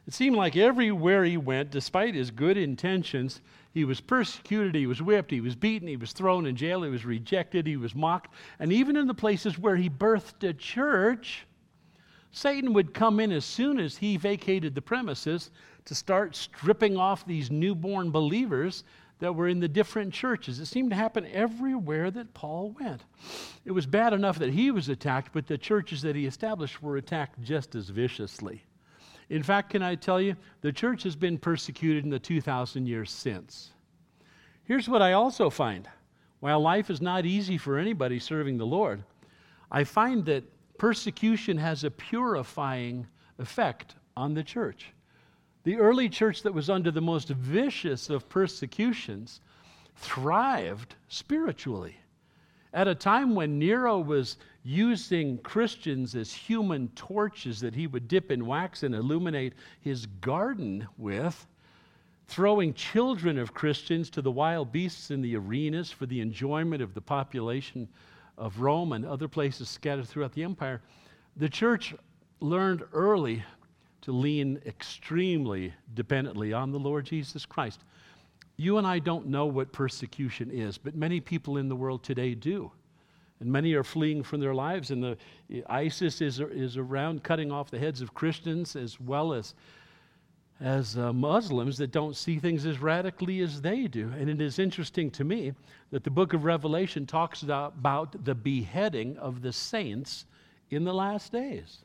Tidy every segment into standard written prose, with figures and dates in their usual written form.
It seemed like everywhere he went, despite his good intentions, he was persecuted, he was whipped, he was beaten, he was thrown in jail, he was rejected, he was mocked. And even in the places where he birthed a church, Satan would come in as soon as he vacated the premises to start stripping off these newborn believers that were in the different churches. It seemed to happen everywhere that Paul went. It was bad enough that he was attacked, but the churches that he established were attacked just as viciously. In fact, can I tell you, the church has been persecuted in the 2,000 years since. Here's what I also find. While life is not easy for anybody serving the Lord, I find that persecution has a purifying effect on the church. The early church that was under the most vicious of persecutions thrived spiritually. At a time when Nero was using Christians as human torches that he would dip in wax and illuminate his garden with, throwing children of Christians to the wild beasts in the arenas for the enjoyment of the population of Rome and other places scattered throughout the empire, the church learned early to lean extremely dependently on the Lord Jesus Christ. You and I don't know what persecution is, but many people in the world today do. And many are fleeing from their lives, and ISIS is around cutting off the heads of Christians as well as Muslims that don't see things as radically as they do. And it is interesting to me that the book of Revelation talks about the beheading of the saints in the last days.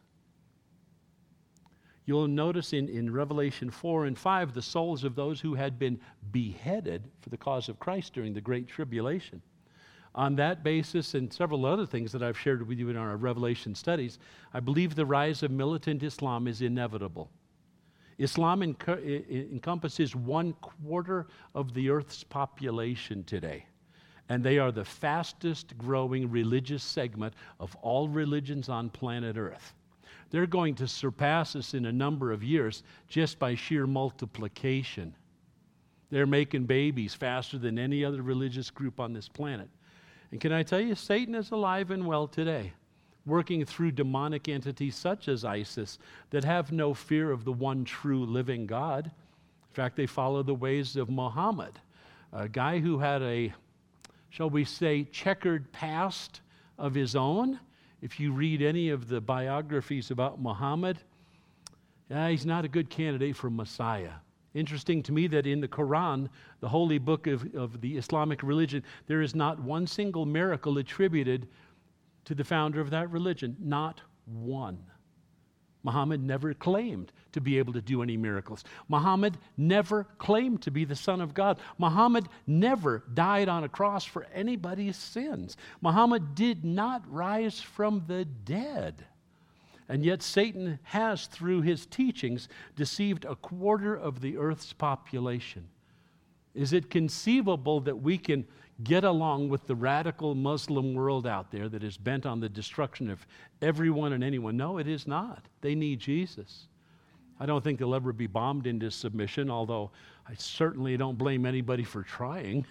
You'll notice in Revelation 4 and 5 the souls of those who had been beheaded for the cause of Christ during the Great Tribulation. On that basis and several other things that I've shared with you in our Revelation studies, I believe the rise of militant Islam is inevitable. Islam encompasses 1/4 of the earth's population today, and they are the fastest growing religious segment of all religions on planet Earth. They're going to surpass us in a number of years just by sheer multiplication. They're making babies faster than any other religious group on this planet. And can I tell you, Satan is alive and well today, working through demonic entities such as ISIS that have no fear of the one true living God. In fact, they follow the ways of Muhammad, a guy who had a, shall we say, checkered past of his own. If you read any of the biographies about Muhammad, he's not a good candidate for Messiah. Interesting to me that in the Quran, the holy book of the Islamic religion, there is not one single miracle attributed to the founder of that religion. Not one. Muhammad never claimed to be able to do any miracles. Muhammad never claimed to be the Son of God. Muhammad never died on a cross for anybody's sins. Muhammad did not rise from the dead. And yet Satan has, through his teachings, deceived 1/4 of the earth's population. Is it conceivable that we can get along with the radical Muslim world out there that is bent on the destruction of everyone and anyone? No, it is not. They need Jesus. I don't think they'll ever be bombed into submission, although I certainly don't blame anybody for trying.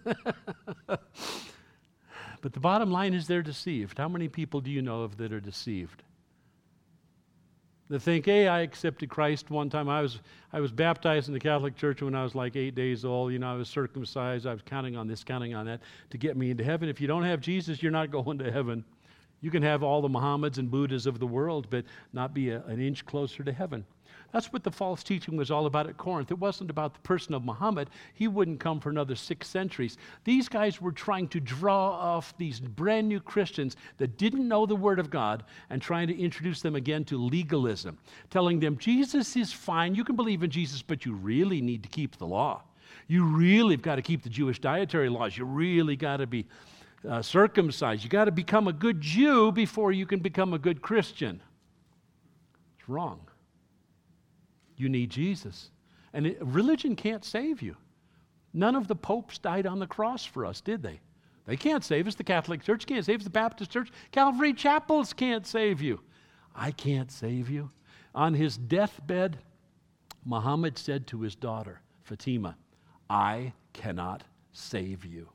But the bottom line is they're deceived. How many people do you know of that are deceived? They think, hey, I accepted Christ one time. I was baptized in the Catholic Church when I was like 8 days old. You know, I was circumcised. I was counting on this, counting on that to get me into heaven. If you don't have Jesus, you're not going to heaven. You can have all the Muhammads and Buddhas of the world, but not be an inch closer to heaven. That's what the false teaching was all about at Corinth. It wasn't about the person of Muhammad. He wouldn't come for another 6 centuries. These guys were trying to draw off these brand new Christians that didn't know the Word of God and trying to introduce them again to legalism, telling them Jesus is fine. You can believe in Jesus, but you really need to keep the law. You really have got to keep the Jewish dietary laws. You really got to be circumcised. You got to become a good Jew before you can become a good Christian. It's wrong. You need Jesus. And religion can't save you. None of the popes died on the cross for us, did they? They can't save us. The Catholic Church can't save us. The Baptist Church, Calvary Chapels can't save you. I can't save you. On his deathbed, Muhammad said to his daughter, Fatima, I cannot save you.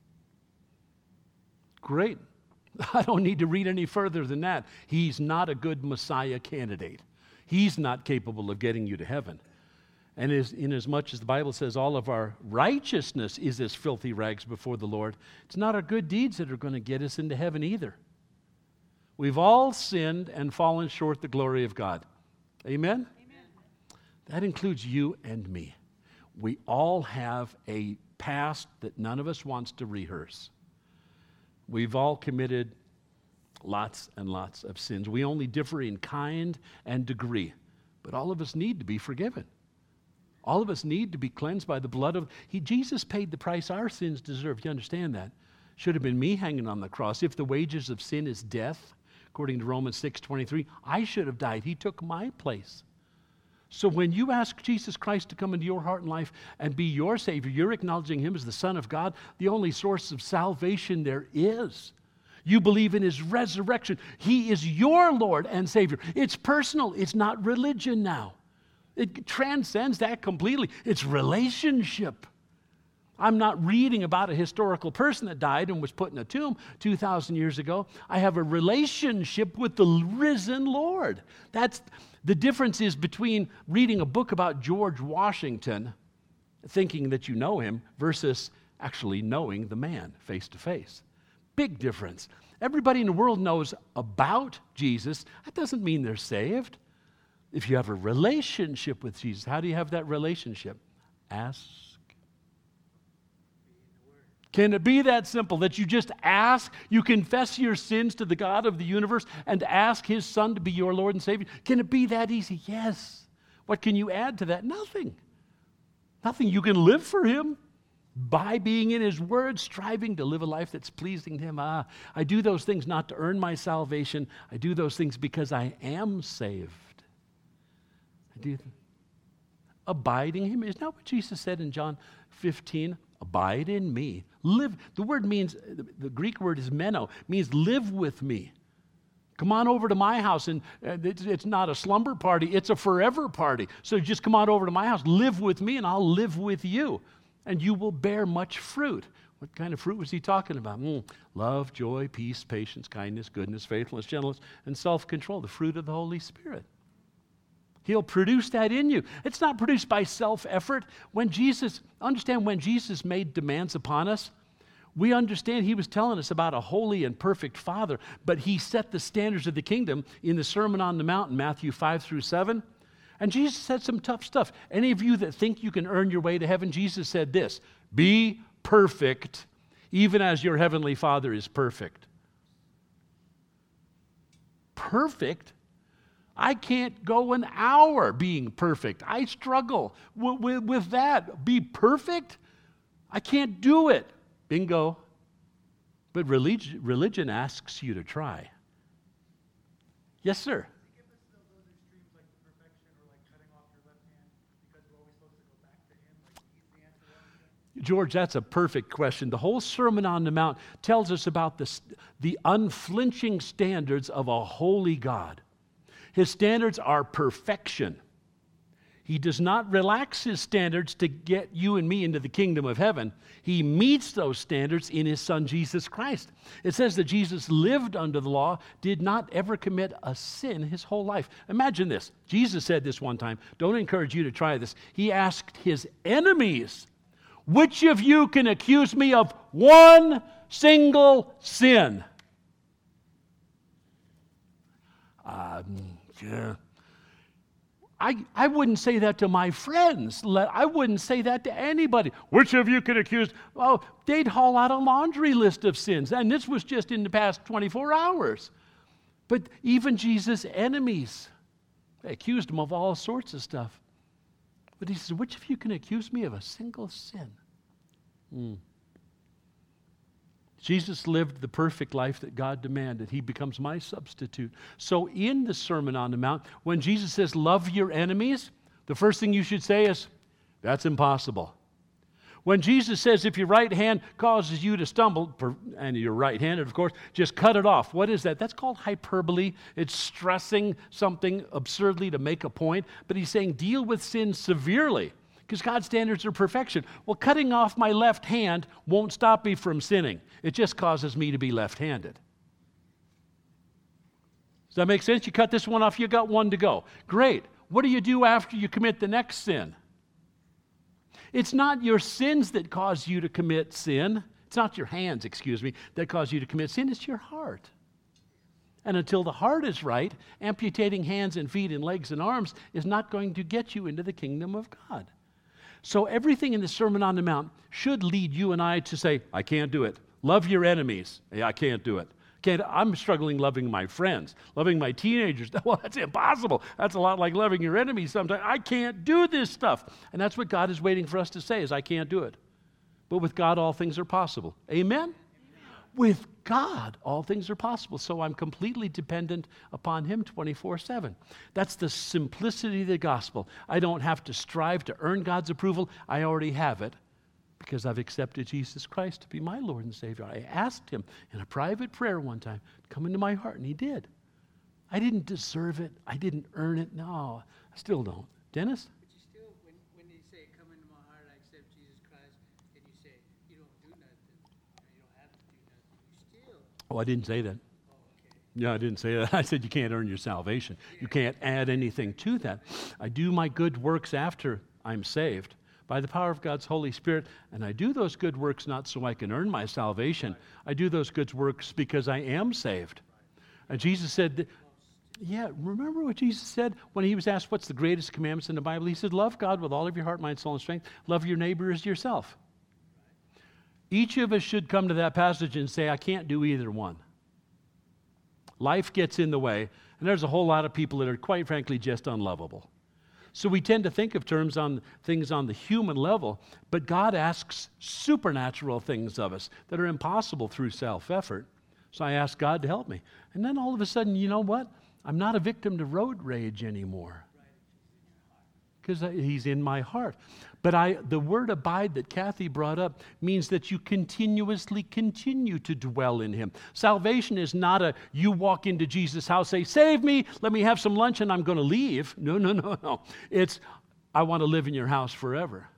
Great. I don't need to read any further than that. He's not a good Messiah candidate. He's not capable of getting you to heaven. And inasmuch as the Bible says all of our righteousness is as filthy rags before the Lord, it's not our good deeds that are going to get us into heaven either. We've all sinned and fallen short the glory of God. Amen? Amen. That includes you and me. We all have a past that none of us wants to rehearse. We've all committed lots and lots of sins. We only differ in kind and degree, but all of us need to be forgiven. All of us need to be cleansed by the blood of... Jesus paid the price our sins deserve. You understand that? Should have been me hanging on the cross. If the wages of sin is death, according to Romans 6:23, I should have died. He took my place. So when you ask Jesus Christ to come into your heart and life and be your Savior, you're acknowledging Him as the Son of God, the only source of salvation there is. You believe in His resurrection. He is your Lord and Savior. It's personal. It's not religion now. It transcends that completely. It's relationship. I'm not reading about a historical person that died and was put in a tomb 2,000 years ago. I have a relationship with the risen Lord. That's the difference is between reading a book about George Washington, thinking that you know him, versus actually knowing the man face to face. Big difference. Everybody in the world knows about Jesus. That doesn't mean they're saved. If you have a relationship with Jesus, how do you have that relationship? Ask. Can it be that simple that you just ask, you confess your sins to the God of the universe and ask His Son to be your Lord and Savior? Can it be that easy? Yes. What can you add to that? Nothing. Nothing. You can live for Him by being in His Word, striving to live a life that's pleasing to Him. I do those things not to earn my salvation. I do those things because I am saved. Abiding in Him. Isn't that what Jesus said in John 15? Abide in me. Live. The word means, the Greek word is meno, means live with me. Come on over to my house. And it's not a slumber party, it's a forever party. So just come on over to my house, live with me, and I'll live with you. And you will bear much fruit. What kind of fruit was He talking about? Love, joy, peace, patience, kindness, goodness, faithfulness, gentleness, and self-control. The fruit of the Holy Spirit. He'll produce that in you. It's not produced by self-effort. When Jesus made demands upon us, we understand He was telling us about a holy and perfect Father, but He set the standards of the kingdom in the Sermon on the Mount in Matthew 5-7. And Jesus said some tough stuff. Any of you that think you can earn your way to heaven, Jesus said this: be perfect, even as your heavenly Father is perfect. Perfect? I can't go an hour being perfect. I struggle with that. Be perfect? I can't do it. Bingo. But religion asks you to try. Yes, sir. Give us those extremes like the perfection or like cutting off your left hand because we're always supposed to go back to Him. Like He's the answer. George, that's a perfect question. The whole Sermon on the Mount tells us about the unflinching standards of a holy God. His standards are perfection. He does not relax His standards to get you and me into the kingdom of heaven. He meets those standards in His Son, Jesus Christ. It says that Jesus lived under the law, did not ever commit a sin His whole life. Imagine this. Jesus said this one time. Don't encourage you to try this. He asked His enemies, which of you can accuse me of one single sin? I wouldn't say that to my friends. I wouldn't say that to anybody. Which of you could accuse? Oh, they'd haul out a laundry list of sins. And this was just in the past 24 hours. But even Jesus' enemies, they accused Him of all sorts of stuff. But He says, which of you can accuse me of a single sin? Jesus lived the perfect life that God demanded. He becomes my substitute. So in the Sermon on the Mount, when Jesus says, love your enemies, the first thing you should say is, that's impossible. When Jesus says, if your right hand causes you to stumble, and you're right-handed, of course, just cut it off. What is that? That's called hyperbole. It's stressing something absurdly to make a point. But He's saying, deal with sin severely, because God's standards are perfection. Well, cutting off my left hand won't stop me from sinning. It just causes me to be left-handed. Does that make sense? You cut this one off, you got one to go. Great. What do you do after you commit the next sin? It's not your sins that cause you to commit sin. It's not your hands, that cause you to commit sin. It's your heart. And until the heart is right, amputating hands and feet and legs and arms is not going to get you into the kingdom of God. So everything in the Sermon on the Mount should lead you and I to say, I can't do it. Love your enemies. Yeah, I can't do it. I'm struggling loving my friends, loving my teenagers. Well, that's impossible. That's a lot like loving your enemies sometimes. I can't do this stuff. And that's what God is waiting for us to say is, I can't do it. But with God, all things are possible. Amen? With God, all things are possible. So I'm completely dependent upon Him 24/7. That's the simplicity of the gospel. I don't have to strive to earn God's approval. I already have it because I've accepted Jesus Christ to be my Lord and Savior. I asked Him in a private prayer one time, come into my heart, and He did. I didn't deserve it. I didn't earn it. No, I still don't. Dennis? But you still, when you say, come into my heart, I accept Jesus Christ, and you say, you don't do nothing, or you don't have to do nothing, you still. Oh, I didn't say that. Oh, okay. Yeah, I didn't say that. I said you can't earn your salvation. You can't add anything to that. I do my good works after I'm saved by the power of God's Holy Spirit, and I do those good works not so I can earn my salvation. I do those good works because I am saved. And Jesus said, remember what Jesus said when He was asked what's the greatest commandments in the Bible? He said, love God with all of your heart, mind, soul, and strength. Love your neighbor as yourself. Each of us should come to that passage and say, I can't do either one. Life gets in the way, and there's a whole lot of people that are, quite frankly, just unlovable. So we tend to think of things on the human level, but God asks supernatural things of us that are impossible through self-effort. So I ask God to help me. And then all of a sudden, you know what? I'm not a victim to road rage anymore. Because He's in my heart. But the word abide that Kathy brought up means that you continuously continue to dwell in Him. Salvation is not you walk into Jesus' house, say, save me, let me have some lunch, and I'm going to leave. No. It's, I want to live in your house forever.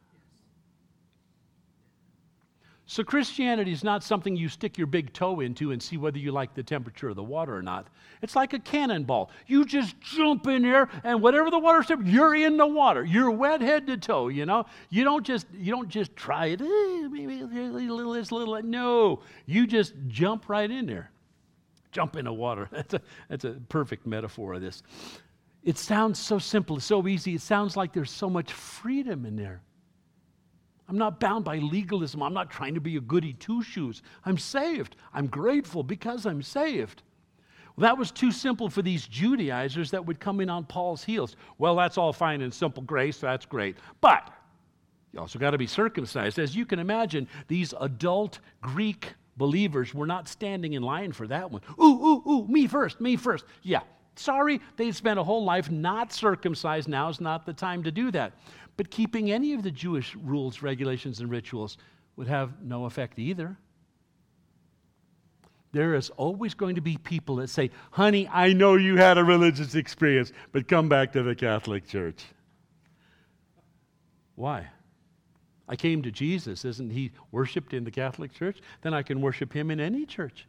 So Christianity is not something you stick your big toe into and see whether you like the temperature of the water or not. It's like a cannonball. You just jump in there, and whatever the water temperature, you're in the water. You're wet head to toe, you know. You don't just try it. Maybe a little this, little. No, you just jump right in there. Jump in the water. That's a perfect metaphor of this. It sounds so simple, so easy. It sounds like there's so much freedom in there. I'm not bound by legalism. I'm not trying to be a goody two-shoes. I'm saved. I'm grateful because I'm saved. Well, that was too simple for these Judaizers that would come in on Paul's heels. Well, that's all fine and simple grace. That's great. But you also got to be circumcised. As you can imagine, these adult Greek believers were not standing in line for that one. Ooh, me first. Yeah, sorry, they spent a whole life not circumcised. Now's not the time to do that. But keeping any of the Jewish rules, regulations, and rituals would have no effect either. There is always going to be people that say, honey, I know you had a religious experience, but come back to the Catholic Church. Why? I came to Jesus. Isn't He worshiped in the Catholic Church? Then I can worship Him in any church.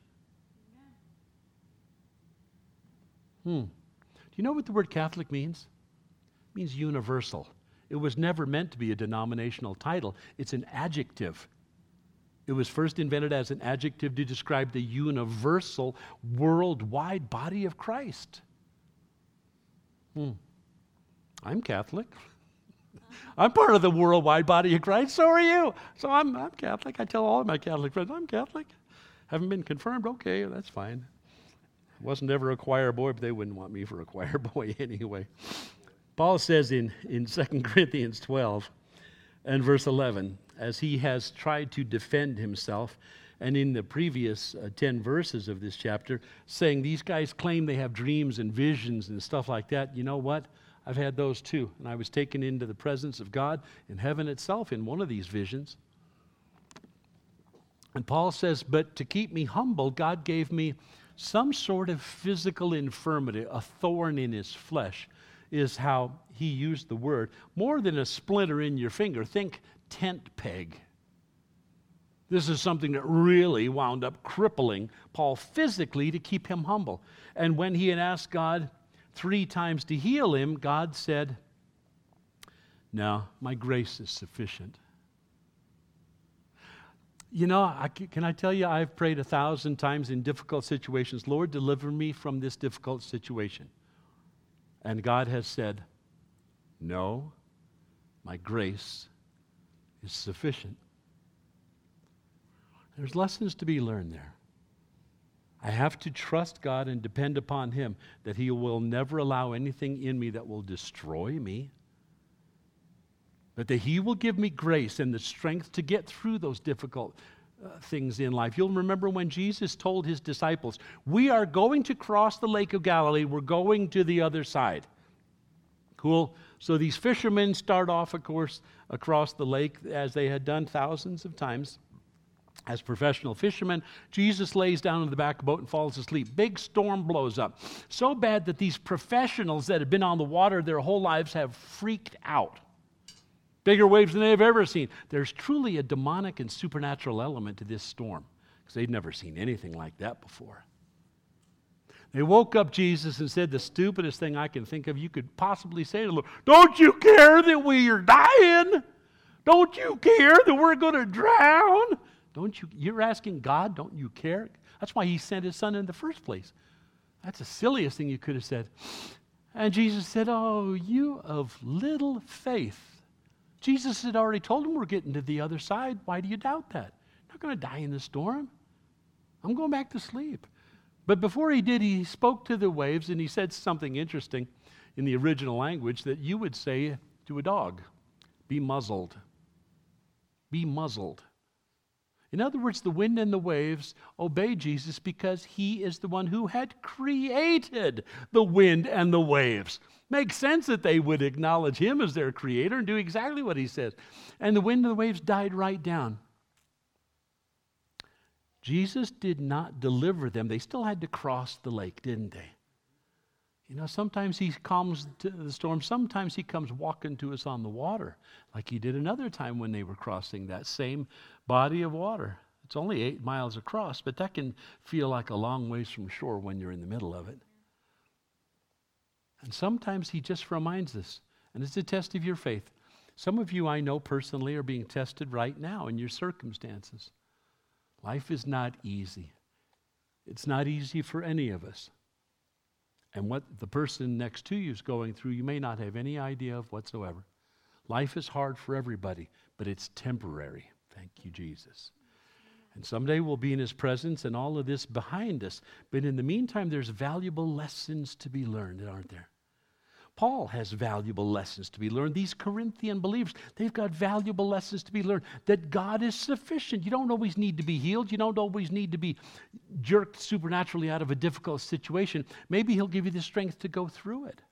Do you know what the word Catholic means? It means universal. It was never meant to be a denominational title. It's an adjective. It was first invented as an adjective to describe the universal, worldwide body of Christ. I'm Catholic. I'm part of the worldwide body of Christ. So are you. So I'm Catholic. I tell all of my Catholic friends, I'm Catholic. Haven't been confirmed. Okay, that's fine. Wasn't ever a choir boy, but they wouldn't want me for a choir boy anyway. Paul says in 2 Corinthians 12 and verse 11, as he has tried to defend himself, and in the previous 10 verses of this chapter, saying these guys claim they have dreams and visions and stuff like that. You know what? I've had those too. And I was taken into the presence of God in heaven itself in one of these visions. And Paul says, but to keep me humble, God gave me some sort of physical infirmity, a thorn in His flesh, is how he used the word. More than a splinter in your finger, think tent peg. This is something that really wound up crippling Paul physically to keep him humble. And when he had asked God 3 times to heal him, God said, "No, my grace is sufficient." You know, can I tell you, I've prayed 1,000 times in difficult situations, "Lord, deliver me from this difficult situation." And God has said, "No, my grace is sufficient." There's lessons to be learned there. I have to trust God and depend upon Him that He will never allow anything in me that will destroy me, but that He will give me grace and the strength to get through those difficult things in life. You'll remember when Jesus told His disciples, "We are going to cross the Lake of Galilee. We're going to the other side." Cool. So these fishermen start off, of course, across the lake as they had done thousands of times. As professional fishermen, Jesus lays down in the back of the boat and falls asleep. Big storm blows up. So bad that these professionals that have been on the water their whole lives have freaked out. Bigger waves than they've ever seen. There's truly a demonic and supernatural element to this storm because they'd never seen anything like that before. They woke up Jesus and said the stupidest thing I can think of you could possibly say to the Lord, "Don't you care that we are dying? Don't you care that we're going to drown? You're asking God, don't you care?" That's why He sent His Son in the first place. That's the silliest thing you could have said. And Jesus said, "Oh, you of little faith." Jesus had already told him we're getting to the other side. Why do you doubt that? I'm not going to die in the storm. I'm going back to sleep. But before He did, He spoke to the waves and He said something interesting in the original language that you would say to a dog. Be muzzled. Be muzzled. In other words, the wind and the waves obey Jesus because He is the one who had created the wind and the waves. Makes sense that they would acknowledge Him as their creator and do exactly what He says. And the wind and the waves died right down. Jesus did not deliver them. They still had to cross the lake, didn't they? You know, sometimes He calms the storm. Sometimes He comes walking to us on the water, like He did another time when they were crossing that same body of water. It's only 8 miles across, but that can feel like a long ways from shore when you're in the middle of it. And sometimes He just reminds us, and it's a test of your faith. Some of you I know personally are being tested right now in your circumstances. Life is not easy. It's not easy for any of us. And what the person next to you is going through, you may not have any idea of whatsoever. Life is hard for everybody, but it's temporary. Thank you, Jesus. And someday we'll be in His presence and all of this behind us. But in the meantime, there's valuable lessons to be learned, aren't there? Paul has valuable lessons to be learned. These Corinthian believers, they've got valuable lessons to be learned. That God is sufficient. You don't always need to be healed. You don't always need to be jerked supernaturally out of a difficult situation. Maybe He'll give you the strength to go through it.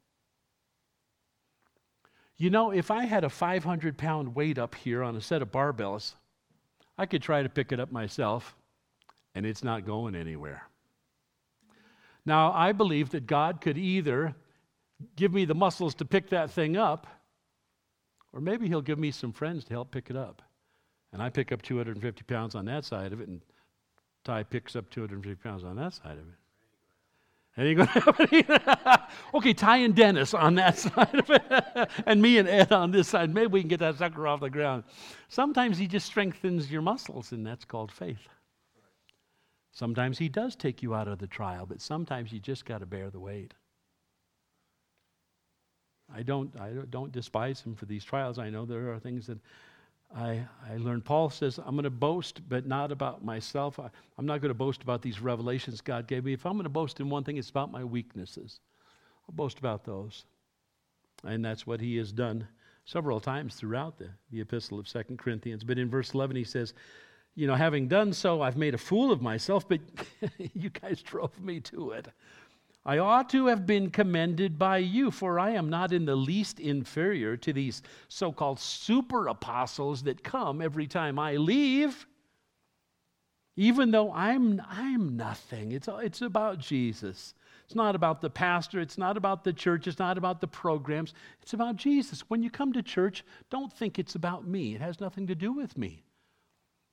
You know, if I had a 500-pound weight up here on a set of barbells, I could try to pick it up myself, and it's not going anywhere. Now, I believe that God could either give me the muscles to pick that thing up, or maybe He'll give me some friends to help pick it up. And I pick up 250 pounds on that side of it, and Ty picks up 250 pounds on that side of it. It ain't going to happen either. Okay, Ty and Dennis on that side of it, and me and Ed on this side. Maybe we can get that sucker off the ground. Sometimes He just strengthens your muscles, and that's called faith. Sometimes He does take you out of the trial, but sometimes you just got to bear the weight. I don't despise Him for these trials. I know there are things that I learned. Paul says, I'm going to boast, but not about myself. I'm not going to boast about these revelations God gave me. If I'm going to boast in one thing, it's about my weaknesses. I'll boast about those. And that's what he has done several times throughout the epistle of 2 Corinthians. But in verse 11 he says, you know, having done so, I've made a fool of myself, but you guys drove me to it. I ought to have been commended by you, for I am not in the least inferior to these so-called super apostles that come every time I leave. Even though I'm nothing. It's about Jesus. It's not about the pastor. It's not about the church. It's not about the programs. It's about Jesus. When you come to church, don't think it's about me. It has nothing to do with me.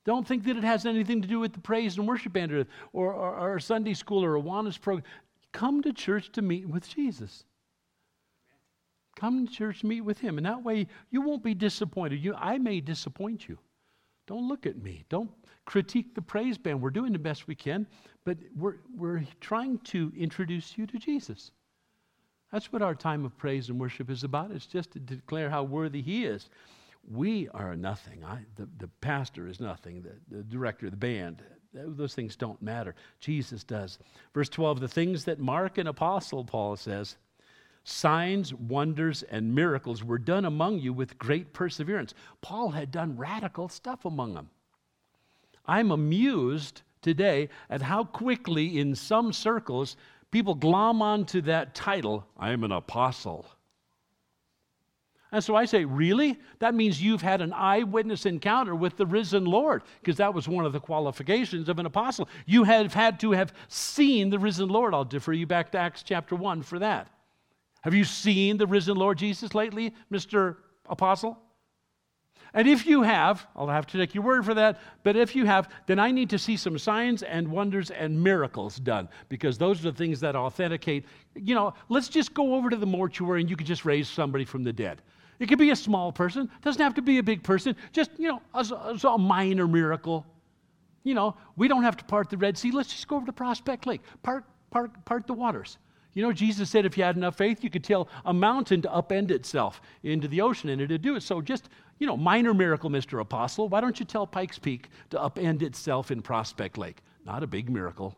Don't think that it has anything to do with the praise and worship band or Sunday school or Awanas program. Come to church to meet with Jesus. Come to church to meet with him. And that way you won't be disappointed. I may disappoint you. Don't look at me. Don't critique the praise band. We're doing the best we can, but we're trying to introduce you to Jesus. That's what our time of praise and worship is about. It's just to declare how worthy he is. We are nothing. The pastor is nothing. The director of the band, those things don't matter. Jesus does. Verse 12, the things that mark an apostle, Paul says, signs, wonders, and miracles were done among you with great perseverance. Paul had done radical stuff among them. I'm amused today at how quickly in some circles people glom onto that title, I'm an apostle. And so I say, really? That means you've had an eyewitness encounter with the risen Lord, because that was one of the qualifications of an apostle. You have had to have seen the risen Lord. I'll defer you back to Acts chapter 1 for that. Have you seen the risen Lord Jesus lately, Mr. Apostle? And if you have, I'll have to take your word for that, but if you have, then I need to see some signs and wonders and miracles done, because those are the ththings that authenticate. Let's just go over to the mortuary and you could just raise somebody from the dead. It could be a small person. It doesn't have to be a big person. Just, as a minor miracle. We don't have to part the Red Sea. Let's just go over to Prospect Lake. Part the waters. Jesus said if you had enough faith, you could tell a mountain to upend itself into the ocean, and it'd do it. So just, minor miracle, Mr. Apostle. Why don't you tell Pikes Peak to upend itself in Prospect Lake? Not a big miracle.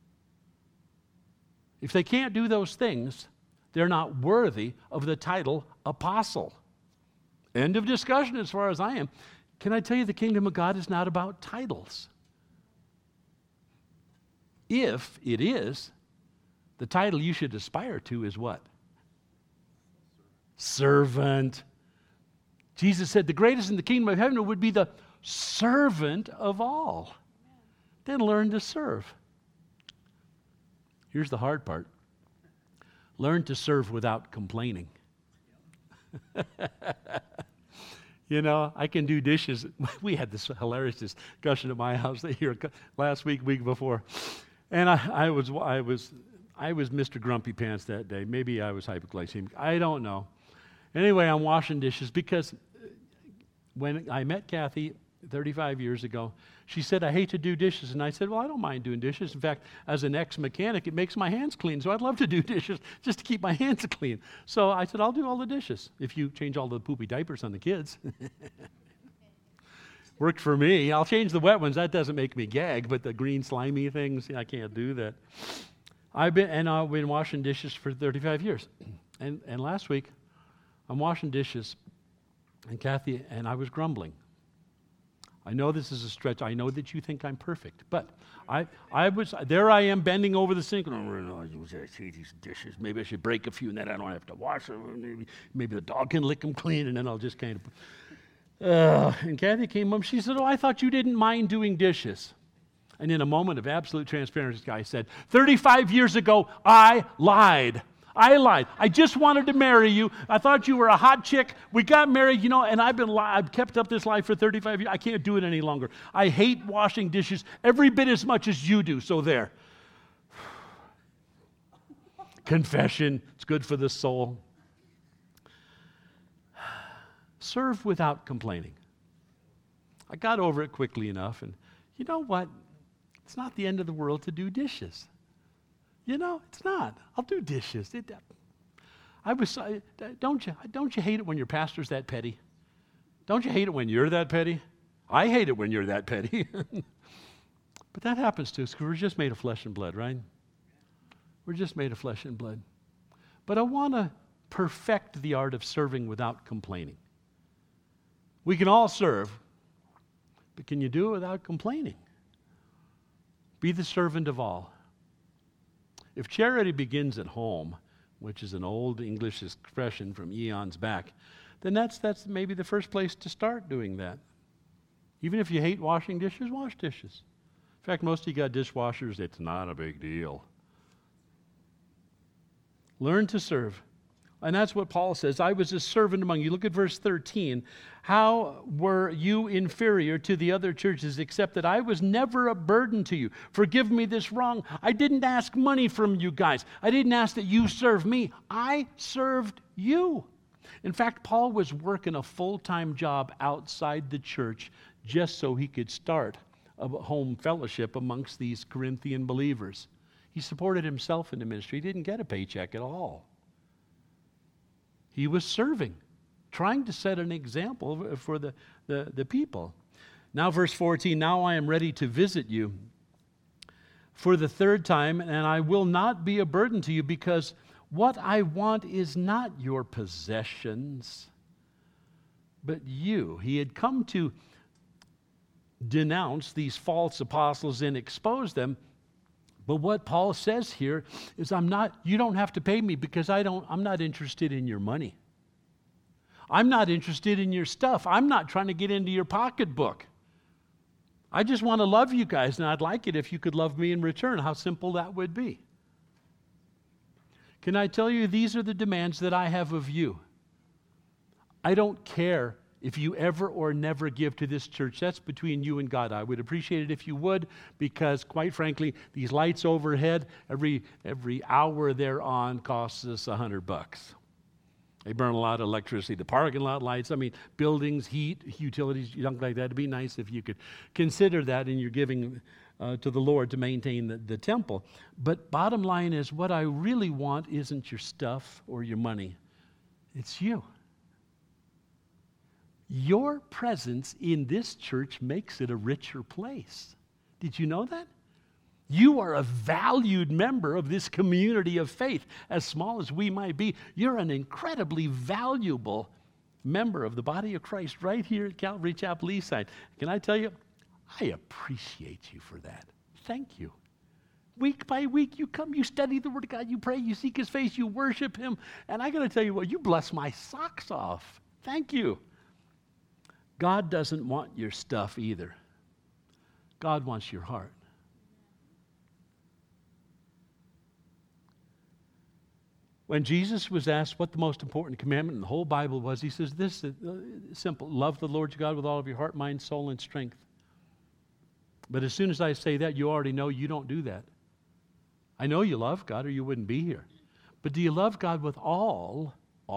If they can't do those things, they're not worthy of the title apostle. End of discussion as far as I am. Can I tell you the kingdom of God is not about titles? If it is, the title you should aspire to is what? Servant. Jesus said the greatest in the kingdom of heaven would be the servant of all. Then learn to serve. Here's the hard part. Learn to serve without complaining. I can do dishes. We had this hilarious discussion at my house here last week before. And I was Mr. Grumpy Pants that day. Maybe I was hypoglycemic. I don't know. Anyway, I'm washing dishes because when I met Kathy 35 years ago, she said, I hate to do dishes. And I said, well, I don't mind doing dishes. In fact, as an ex-mechanic, it makes my hands clean. So I'd love to do dishes just to keep my hands clean. So I said, I'll do all the dishes if you change all the poopy diapers on the kids. Worked for me. I'll change the wet ones. That doesn't make me gag, but the green slimy things, I can't do that. I've been washing dishes for 35 years. And last week, I'm washing dishes, and Kathy and I was grumbling. I know this is a stretch. I know that you think I'm perfect, but I am bending over the sink, and I see these dishes. Maybe I should break a few, and then I don't have to wash them. Maybe the dog can lick them clean, and then I'll just kind of. And Kathy came up. She said, "Oh, I thought you didn't mind doing dishes." And in a moment of absolute transparency, I said, 35 years ago, I lied. I just wanted to marry you. I thought you were a hot chick. We got married, and I've kept up this life for 35 years. I can't do it any longer. I hate washing dishes every bit as much as you do. So there. Confession. It's good for the soul. Serve without complaining. I got over it quickly enough, and you know what? It's not the end of the world to do dishes. It's not. I'll do dishes. Don't you hate it when your pastor's that petty? Don't you hate it when you're that petty? I hate it when you're that petty. But that happens to us because we're just made of flesh and blood, right? We're just made of flesh and blood. But I want to perfect the art of serving without complaining. We can all serve, but can you do it without complaining? Be the servant of all. If charity begins at home, which is an old English expression from eons back, then that's maybe the first place to start doing that. Even if you hate washing dishes, wash dishes. In fact, most of you got dishwashers, it's not a big deal. Learn to serve And that's what Paul says. I was a servant among you. Look at verse 13. How were you inferior to the other churches, except that I was never a burden to you? Forgive me this wrong. I didn't ask money from you guys. I didn't ask that you serve me. I served you. In fact, Paul was working a full-time job outside the church just so he could start a home fellowship amongst these Corinthian believers. He supported himself in the ministry. He didn't get a paycheck at all. He was serving, trying to set an example for the people. Now, verse 14, now I am ready to visit you for the third time, and I will not be a burden to you, because what I want is not your possessions, but you. He had come to denounce these false apostles and expose them. But what Paul says here is, you don't have to pay me, because I'm not interested in your money. I'm not interested in your stuff. I'm not trying to get into your pocketbook. I just want to love you guys, and I'd like it if you could love me in return. How simple that would be. Can I tell you, these are the demands that I have of you. I don't care if you ever or never give to this church. That's between you and God. I would appreciate it if you would, because quite frankly, these lights overhead, every hour they're on costs us $100. They burn a lot of electricity. The parking lot lights, buildings, heat, utilities, junk like that. It'd be nice if you could consider that in your giving to the Lord to maintain the temple. But bottom line is, what I really want isn't your stuff or your money. It's you. Your presence in this church makes it a richer place. Did you know that? You are a valued member of this community of faith. As small as we might be, you're an incredibly valuable member of the body of Christ right here at Calvary Chapel Eastside. Can I tell you, I appreciate you for that. Thank you. Week by week, you come, you study the Word of God, you pray, you seek His face, you worship Him. And I got to tell you what, you bless my socks off. Thank you. God doesn't want your stuff either. God wants your heart. When Jesus was asked what the most important commandment in the whole Bible was, he says this, simple: love the Lord your God with all of your heart, mind, soul, and strength. But as soon as I say that, you already know you don't do that. I know you love God, or you wouldn't be here. But do you love God with all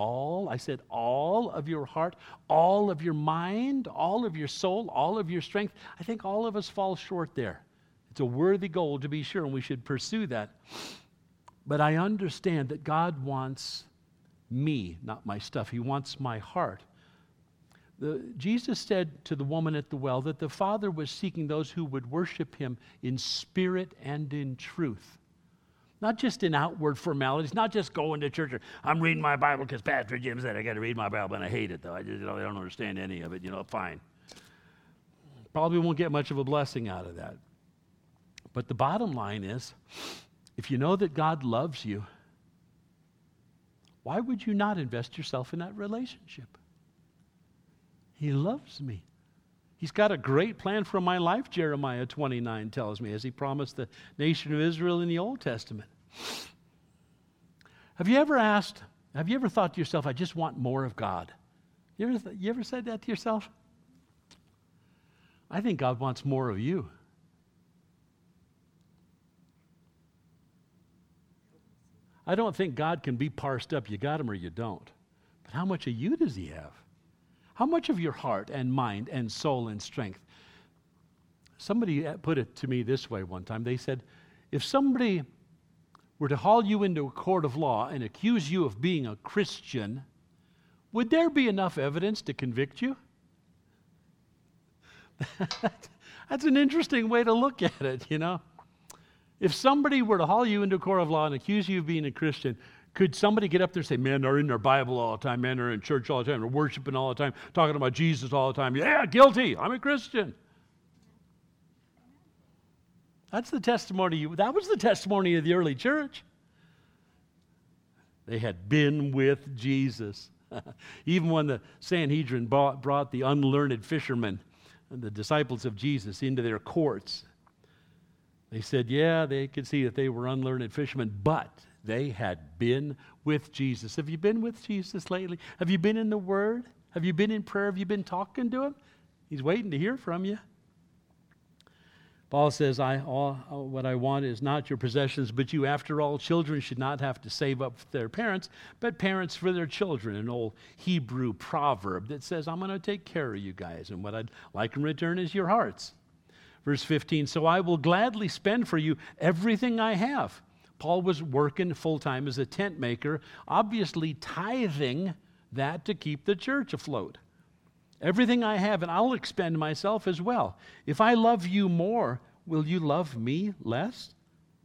of your heart, all of your mind, all of your soul, all of your strength? I think all of us fall short there. It's a worthy goal, to be sure, and we should pursue that. But I understand that God wants me, not my stuff. He wants my heart. Jesus said to the woman at the well that the Father was seeking those who would worship Him in spirit and in truth. Not just in outward formalities, not just going to church or I'm reading my Bible because Pastor Jim said I got to read my Bible, and I hate it though. I don't understand any of it. Fine. Probably won't get much of a blessing out of that. But the bottom line is, if you know that God loves you, why would you not invest yourself in that relationship? He loves me. He's got a great plan for my life, Jeremiah 29 tells me, as He promised the nation of Israel in the Old Testament. Have you ever thought to yourself, I just want more of God? You ever said that to yourself? I think God wants more of you. I don't think God can be parsed up. You got Him or you don't. But how much of you does He have? How much of your heart and mind and soul and strength? Somebody put it to me this way one time. They said, if somebody were to haul you into a court of law and accuse you of being a Christian, would there be enough evidence to convict you? That's an interesting way to look at it, If somebody were to haul you into a court of law and accuse you of being a Christian, could somebody get up there and say, man, they're in their Bible all the time, man, they're in church all the time, they're worshiping all the time, talking about Jesus all the time. Yeah, guilty, I'm a Christian. That's the testimony. That was the testimony of the early church. They had been with Jesus. Even when the Sanhedrin brought the unlearned fishermen and the disciples of Jesus into their courts, they said, yeah, they could see that they were unlearned fishermen, but They had been with Jesus. Have you been with Jesus lately? Have you been in the Word? Have you been in prayer? Have you been talking to Him? He's waiting to hear from you. Paul says, what I want is not your possessions, but you. After all, children should not have to save up for their parents, but parents for their children. An old Hebrew proverb that says, I'm going to take care of you guys, and what I'd like in return is your hearts. Verse 15, so I will gladly spend for you everything I have. Paul was working full-time as a tent maker, obviously tithing that to keep the church afloat. Everything I have, and I'll expend myself as well. If I love you more, will you love me less?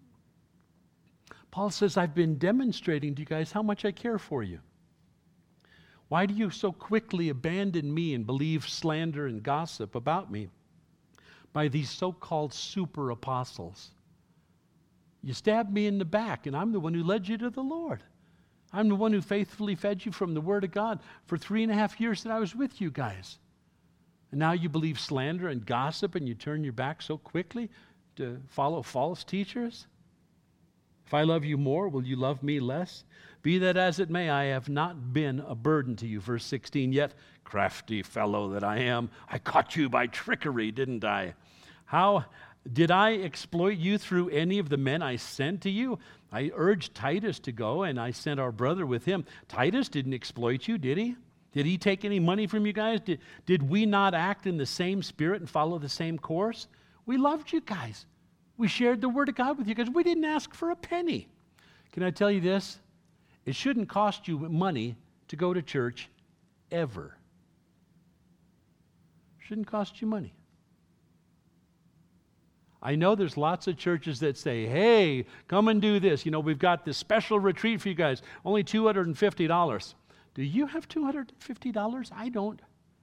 Paul says, I've been demonstrating to you guys how much I care for you. Why do you so quickly abandon me and believe slander and gossip about me by these so-called super apostles? You stabbed me in the back, and I'm the one who led you to the Lord. I'm the one who faithfully fed you from the Word of God for 3.5 years that I was with you guys. And now you believe slander and gossip, and you turn your back so quickly to follow false teachers? If I love you more, will you love me less? Be that as it may, I have not been a burden to you. Verse 16, yet, crafty fellow that I am, I caught you by trickery, didn't I? How did I exploit you through any of the men I sent to you? I urged Titus to go, and I sent our brother with him. Titus didn't exploit you, did he? Did he take any money from you guys? Did we not act in the same spirit and follow the same course? We loved you guys. We shared the Word of God with you guys. We didn't ask for a penny. Can I tell you this? It shouldn't cost you money to go to church ever. Shouldn't cost you money. I know there's lots of churches that say, hey, come and do this. You know, we've got this special retreat for you guys, only $250. Do you have $250? I don't.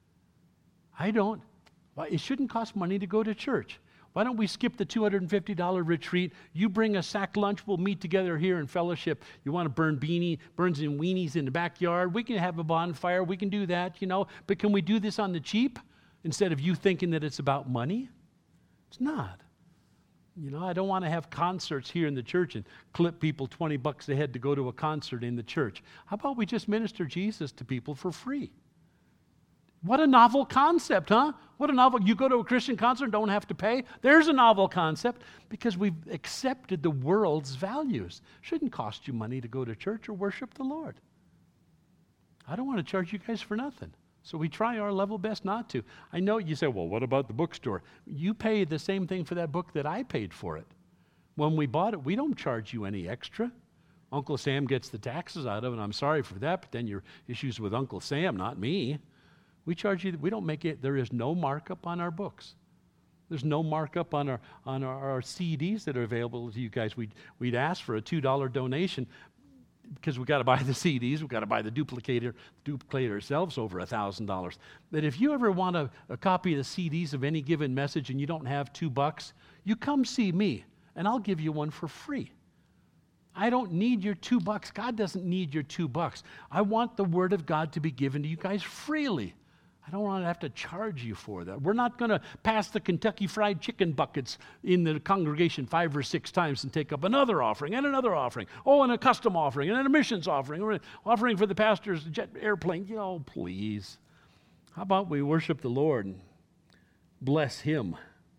Well, it shouldn't cost money to go to church. Why don't we skip the $250 retreat? You bring a sack lunch. We'll meet together here in fellowship. You want to burn burns and weenies in the backyard? We can have a bonfire. We can do that, you know. But can we do this on the cheap instead of you thinking that it's about money? It's not. You know, I don't want to have concerts here in the church and clip people $20 a head to go to a concert in the church. How about we just minister Jesus to people for free? What a novel concept, huh? What a novel. You go to a Christian concert and don't have to pay? There's a novel concept because we've accepted the world's values. Shouldn't cost you money to go to church or worship the Lord. I don't want to charge you guys for nothing. So we try our level best not to. I know you say, well, what about the bookstore? You pay the same thing for that book that I paid for it. When we bought it, we don't charge you any extra. Uncle Sam gets the taxes out of it, and I'm sorry for that, but then your issues with Uncle Sam, not me. We charge you, we don't make it, there is no markup on our books. There's no markup on our CDs that are available to you guys. We'd ask for a $2 donation, because we've got to buy the CDs, we've got to buy the duplicator ourselves over $1,000. But if you ever want a copy of the CDs of any given message and you don't have $2, you come see me, and I'll give you one for free. I don't need your $2. God doesn't need your $2. I want the Word of God to be given to you guys freely. I don't want to have to charge you for that. We're not going to pass the Kentucky Fried Chicken buckets in the congregation 5 or 6 times and take up another offering and another offering. Oh, and a custom offering and a missions offering, or an offering for the pastor's jet airplane. You know, please. How about we worship the Lord and bless Him?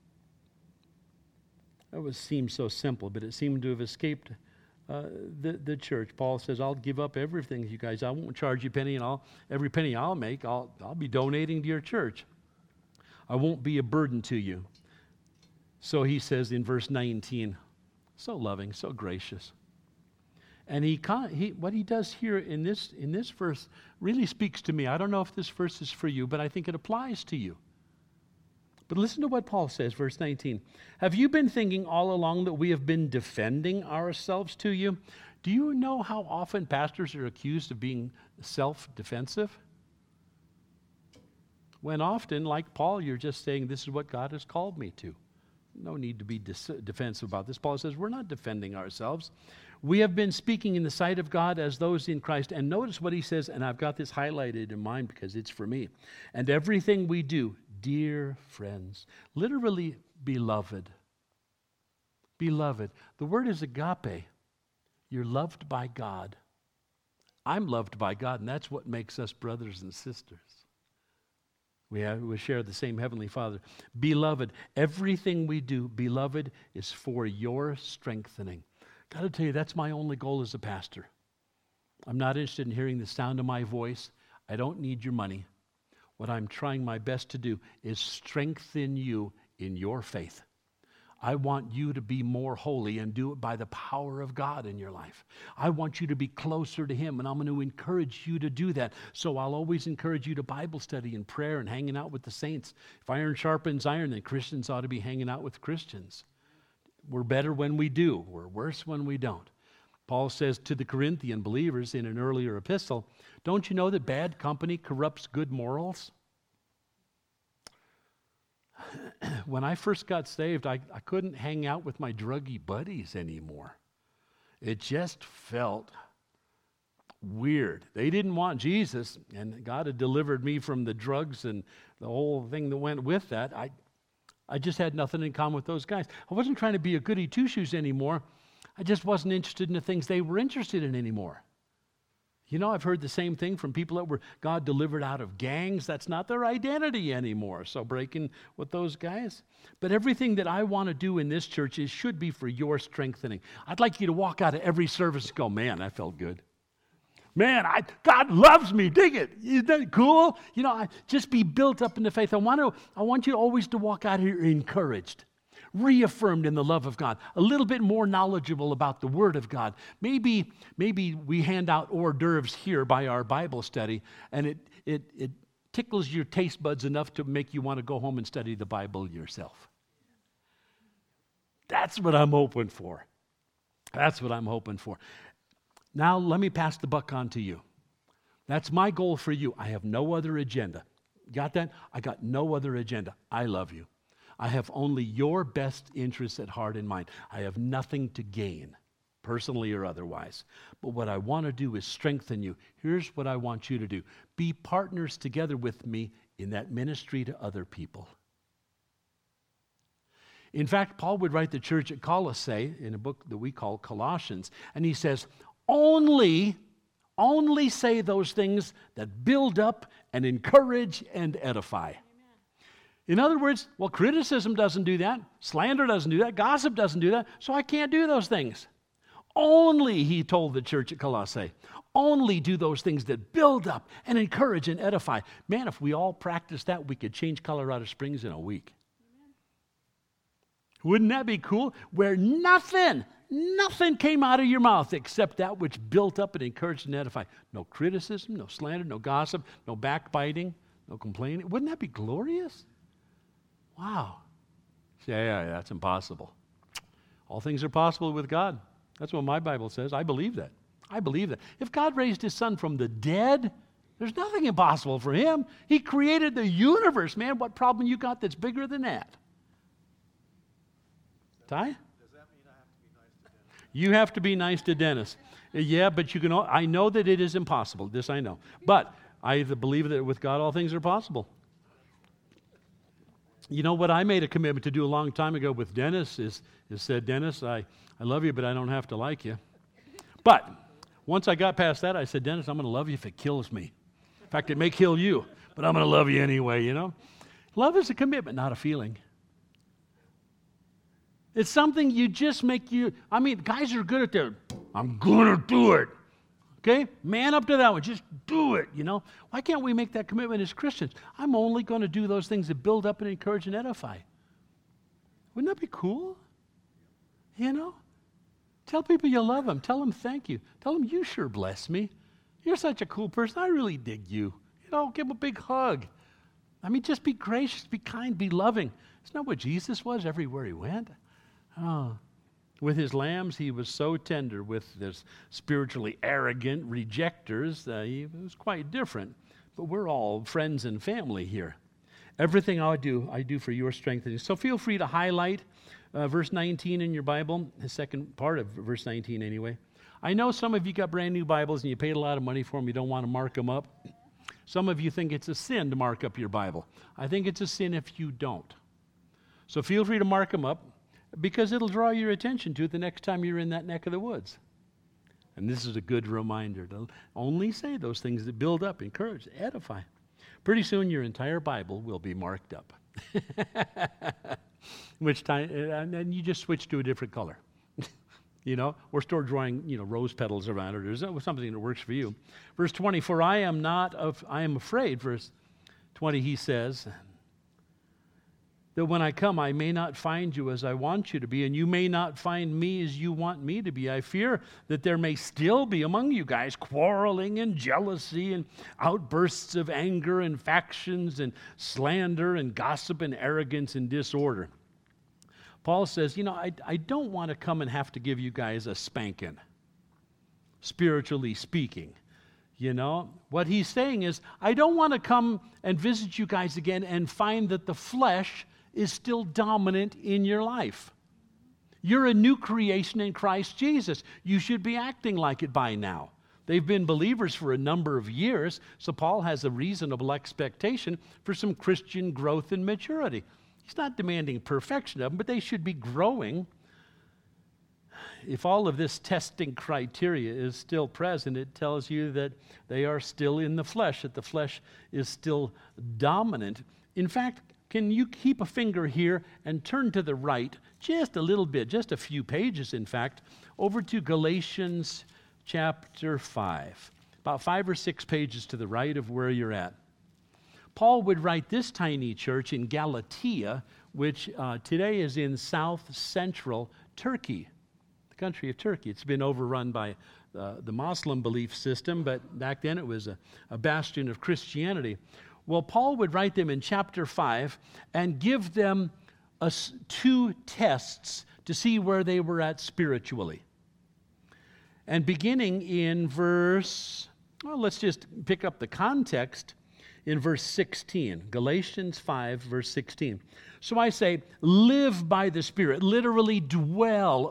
That seems so simple, but it seemed to have escaped the church. Paul says, I'll give up everything, you guys. I won't charge you a penny, and every penny I'll make, I'll be donating to your church. I won't be a burden to you. So he says in verse 19, so loving, so gracious. And what he does here in this verse really speaks to me. I don't know if this verse is for you, but I think it applies to you. But listen to what Paul says, verse 19. Have you been thinking all along that we have been defending ourselves to you? Do you know how often pastors are accused of being self-defensive? When often, like Paul, you're just saying, this is what God has called me to. No need to be defensive about this. Paul says, we're not defending ourselves. We have been speaking in the sight of God as those in Christ. And notice what he says, and I've got this highlighted in mind because it's for me. And everything we do, dear friends, literally beloved. Beloved. The word is agape. You're loved by God. I'm loved by God, and that's what makes us brothers and sisters. We share the same Heavenly Father. Beloved, everything we do, beloved, is for your strengthening. Got to tell you, that's my only goal as a pastor. I'm not interested in hearing the sound of my voice. I don't need your money. What I'm trying my best to do is strengthen you in your faith. I want you to be more holy and do it by the power of God in your life. I want you to be closer to Him, and I'm going to encourage you to do that. So I'll always encourage you to Bible study and prayer and hanging out with the saints. If iron sharpens iron, then Christians ought to be hanging out with Christians. We're better when we do. We're worse when we don't. Paul says to the Corinthian believers in an earlier epistle, don't you know that bad company corrupts good morals? When I first got saved, I couldn't hang out with my druggy buddies anymore. It just felt weird. They didn't want Jesus, and God had delivered me from the drugs and the whole thing that went with that. I just had nothing in common with those guys. I wasn't trying to be a goody two-shoes anymore. I just wasn't interested in the things they were interested in anymore. You know, I've heard the same thing from people that were God delivered out of gangs. That's not their identity anymore. So breaking with those guys. But everything that I want to do in this church should be for your strengthening. I'd like you to walk out of every service and go, man, I felt good. Man, God loves me. Dig it. Isn't that cool? You know, just be built up in the faith. I want you always to walk out here encouraged, reaffirmed in the love of God, a little bit more knowledgeable about the Word of God. Maybe we hand out hors d'oeuvres here by our Bible study, and it tickles your taste buds enough to make you want to go home and study the Bible yourself. That's what I'm hoping for. That's what I'm hoping for. Now, let me pass the buck on to you. That's my goal for you. I have no other agenda. Got that? I got no other agenda. I love you. I have only your best interests at heart and mind. I have nothing to gain, personally or otherwise. But what I want to do is strengthen you. Here's what I want you to do. Be partners together with me in that ministry to other people. In fact, Paul would write the church at Colossae in a book that we call Colossians, and he says, only say those things that build up and encourage and edify. In other words, well, criticism doesn't do that. Slander doesn't do that. Gossip doesn't do that. So I can't do those things. Only, he told the church at Colossae, only do those things that build up and encourage and edify. Man, if we all practiced that, we could change Colorado Springs in a week. Wouldn't that be cool? Where nothing came out of your mouth except that which built up and encouraged and edified. No criticism, no slander, no gossip, no backbiting, no complaining. Wouldn't that be glorious? Wow. Yeah, that's impossible. All things are possible with God. That's what my Bible says. I believe that. I believe that. If God raised His Son from the dead, there's nothing impossible for Him. He created the universe, man. What problem you got that's bigger than that? Ty? Does that mean I have to be nice to Dennis? You have to be nice to Dennis. Yeah, but you can. I know that it is impossible. This I know. But I believe that with God all things are possible. You know what I made a commitment to do a long time ago with Dennis is said, Dennis, I love you, but I don't have to like you. But once I got past that, I said, Dennis, I'm going to love you if it kills me. In fact, it may kill you, but I'm going to love you anyway, you know. Love is a commitment, not a feeling. It's something you just make you, guys are good at that. I'm going to do it. Okay? Man up to that one. Just do it, you know. Why can't we make that commitment as Christians? I'm only going to do those things that build up and encourage and edify. Wouldn't that be cool? You know? Tell people you love them. Tell them thank you. Tell them you sure bless me. You're such a cool person. I really dig you. You know, give them a big hug. Just be gracious, be kind, be loving. Isn't that what Jesus was everywhere He went? Oh. With His lambs, He was so tender. With this spiritually arrogant rejectors, He was quite different. But we're all friends and family here. Everything I do for your strengthening. So feel free to highlight verse 19 in your Bible, the second part of verse 19 anyway. I know some of you got brand new Bibles and you paid a lot of money for them. You don't want to mark them up. Some of you think it's a sin to mark up your Bible. I think it's a sin if you don't. So feel free to mark them up, because it'll draw your attention to it the next time you're in that neck of the woods. And this is a good reminder to only say those things that build up, encourage, edify. Pretty soon your entire Bible will be marked up. Which time, and then you just switch to a different color. Or start drawing, rose petals around it, or something that works for you. Verse 20, for I am afraid, verse 20, he says, that when I come, I may not find you as I want you to be, and you may not find me as you want me to be. I fear that there may still be among you guys quarreling and jealousy and outbursts of anger and factions and slander and gossip and arrogance and disorder. Paul says, I don't want to come and have to give you guys a spanking, spiritually speaking. What he's saying is, I don't want to come and visit you guys again and find that the flesh is still dominant in your life. You're a new creation in Christ Jesus. You should be acting like it by now. They've been believers for a number of years, so Paul has a reasonable expectation for some Christian growth and maturity. He's not demanding perfection of them, but they should be growing. If all of this testing criteria is still present, it tells you that they are still in the flesh, that the flesh is still dominant. In fact, can you keep a finger here and turn to the right just a little bit, just a few pages, in fact, over to Galatians chapter 5, about 5 or 6 pages to the right of where you're at. Paul would write this tiny church in Galatia, which today is in south-central Turkey, the country of Turkey. It's been overrun by the Muslim belief system, but back then it was a bastion of Christianity. Well, Paul would write them in chapter 5 and give them 2 tests to see where they were at spiritually. And beginning in let's just pick up the context in verse 16, Galatians 5, verse 16. So I say, live by the Spirit, literally dwell,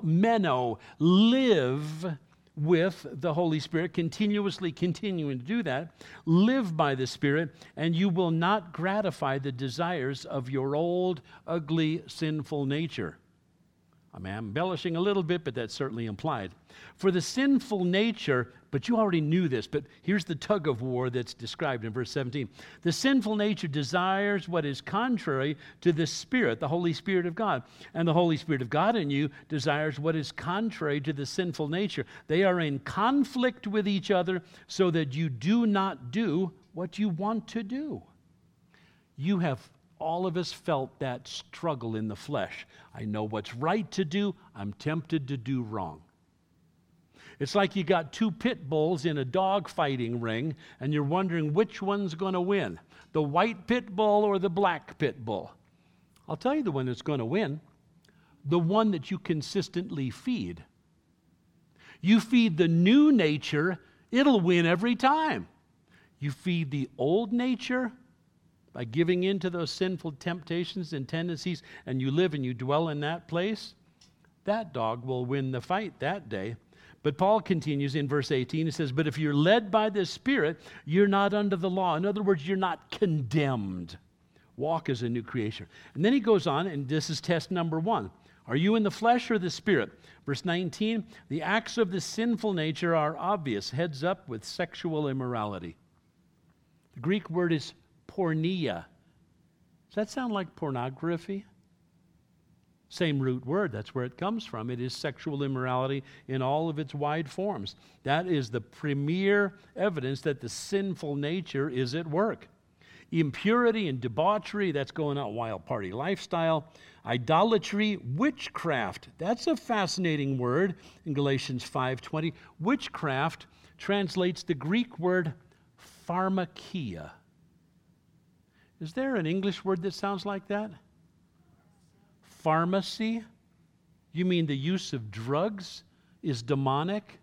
live with the Holy Spirit, continuously continuing to do that. Live by the Spirit, and you will not gratify the desires of your old, ugly, sinful nature. I'm embellishing a little bit, but that's certainly implied. For the sinful nature, but you already knew this, but here's the tug of war that's described in verse 17. The sinful nature desires what is contrary to the Spirit, the Holy Spirit of God. And the Holy Spirit of God in you desires what is contrary to the sinful nature. They are in conflict with each other so that you do not do what you want to do. All of us felt that struggle in the flesh. I know what's right to do. I'm tempted to do wrong. It's like you got 2 pit bulls in a dog fighting ring, and you're wondering which one's going to win, the white pit bull or the black pit bull. I'll tell you the one that's going to win, the one that you consistently feed. You feed the new nature, it'll win every time. You feed the old nature, by giving in to those sinful temptations and tendencies, and you live and you dwell in that place, that dog will win the fight that day. But Paul continues in verse 18, he says, but if you're led by the Spirit, you're not under the law. In other words, you're not condemned. Walk as a new creation. And then he goes on, and this is test number 1. Are you in the flesh or the Spirit? Verse 19, the acts of the sinful nature are obvious. Heads up with sexual immorality. The Greek word is porneia. Does that sound like pornography? Same root word, that's where it comes from. It is sexual immorality in all of its wide forms. That is the premier evidence that the sinful nature is at work. Impurity and debauchery, that's going on, wild party lifestyle. Idolatry, witchcraft, that's a fascinating word in Galatians 5:20. Witchcraft translates the Greek word pharmakia. Is there an English word that sounds like that? Pharmacy? You mean the use of drugs is demonic?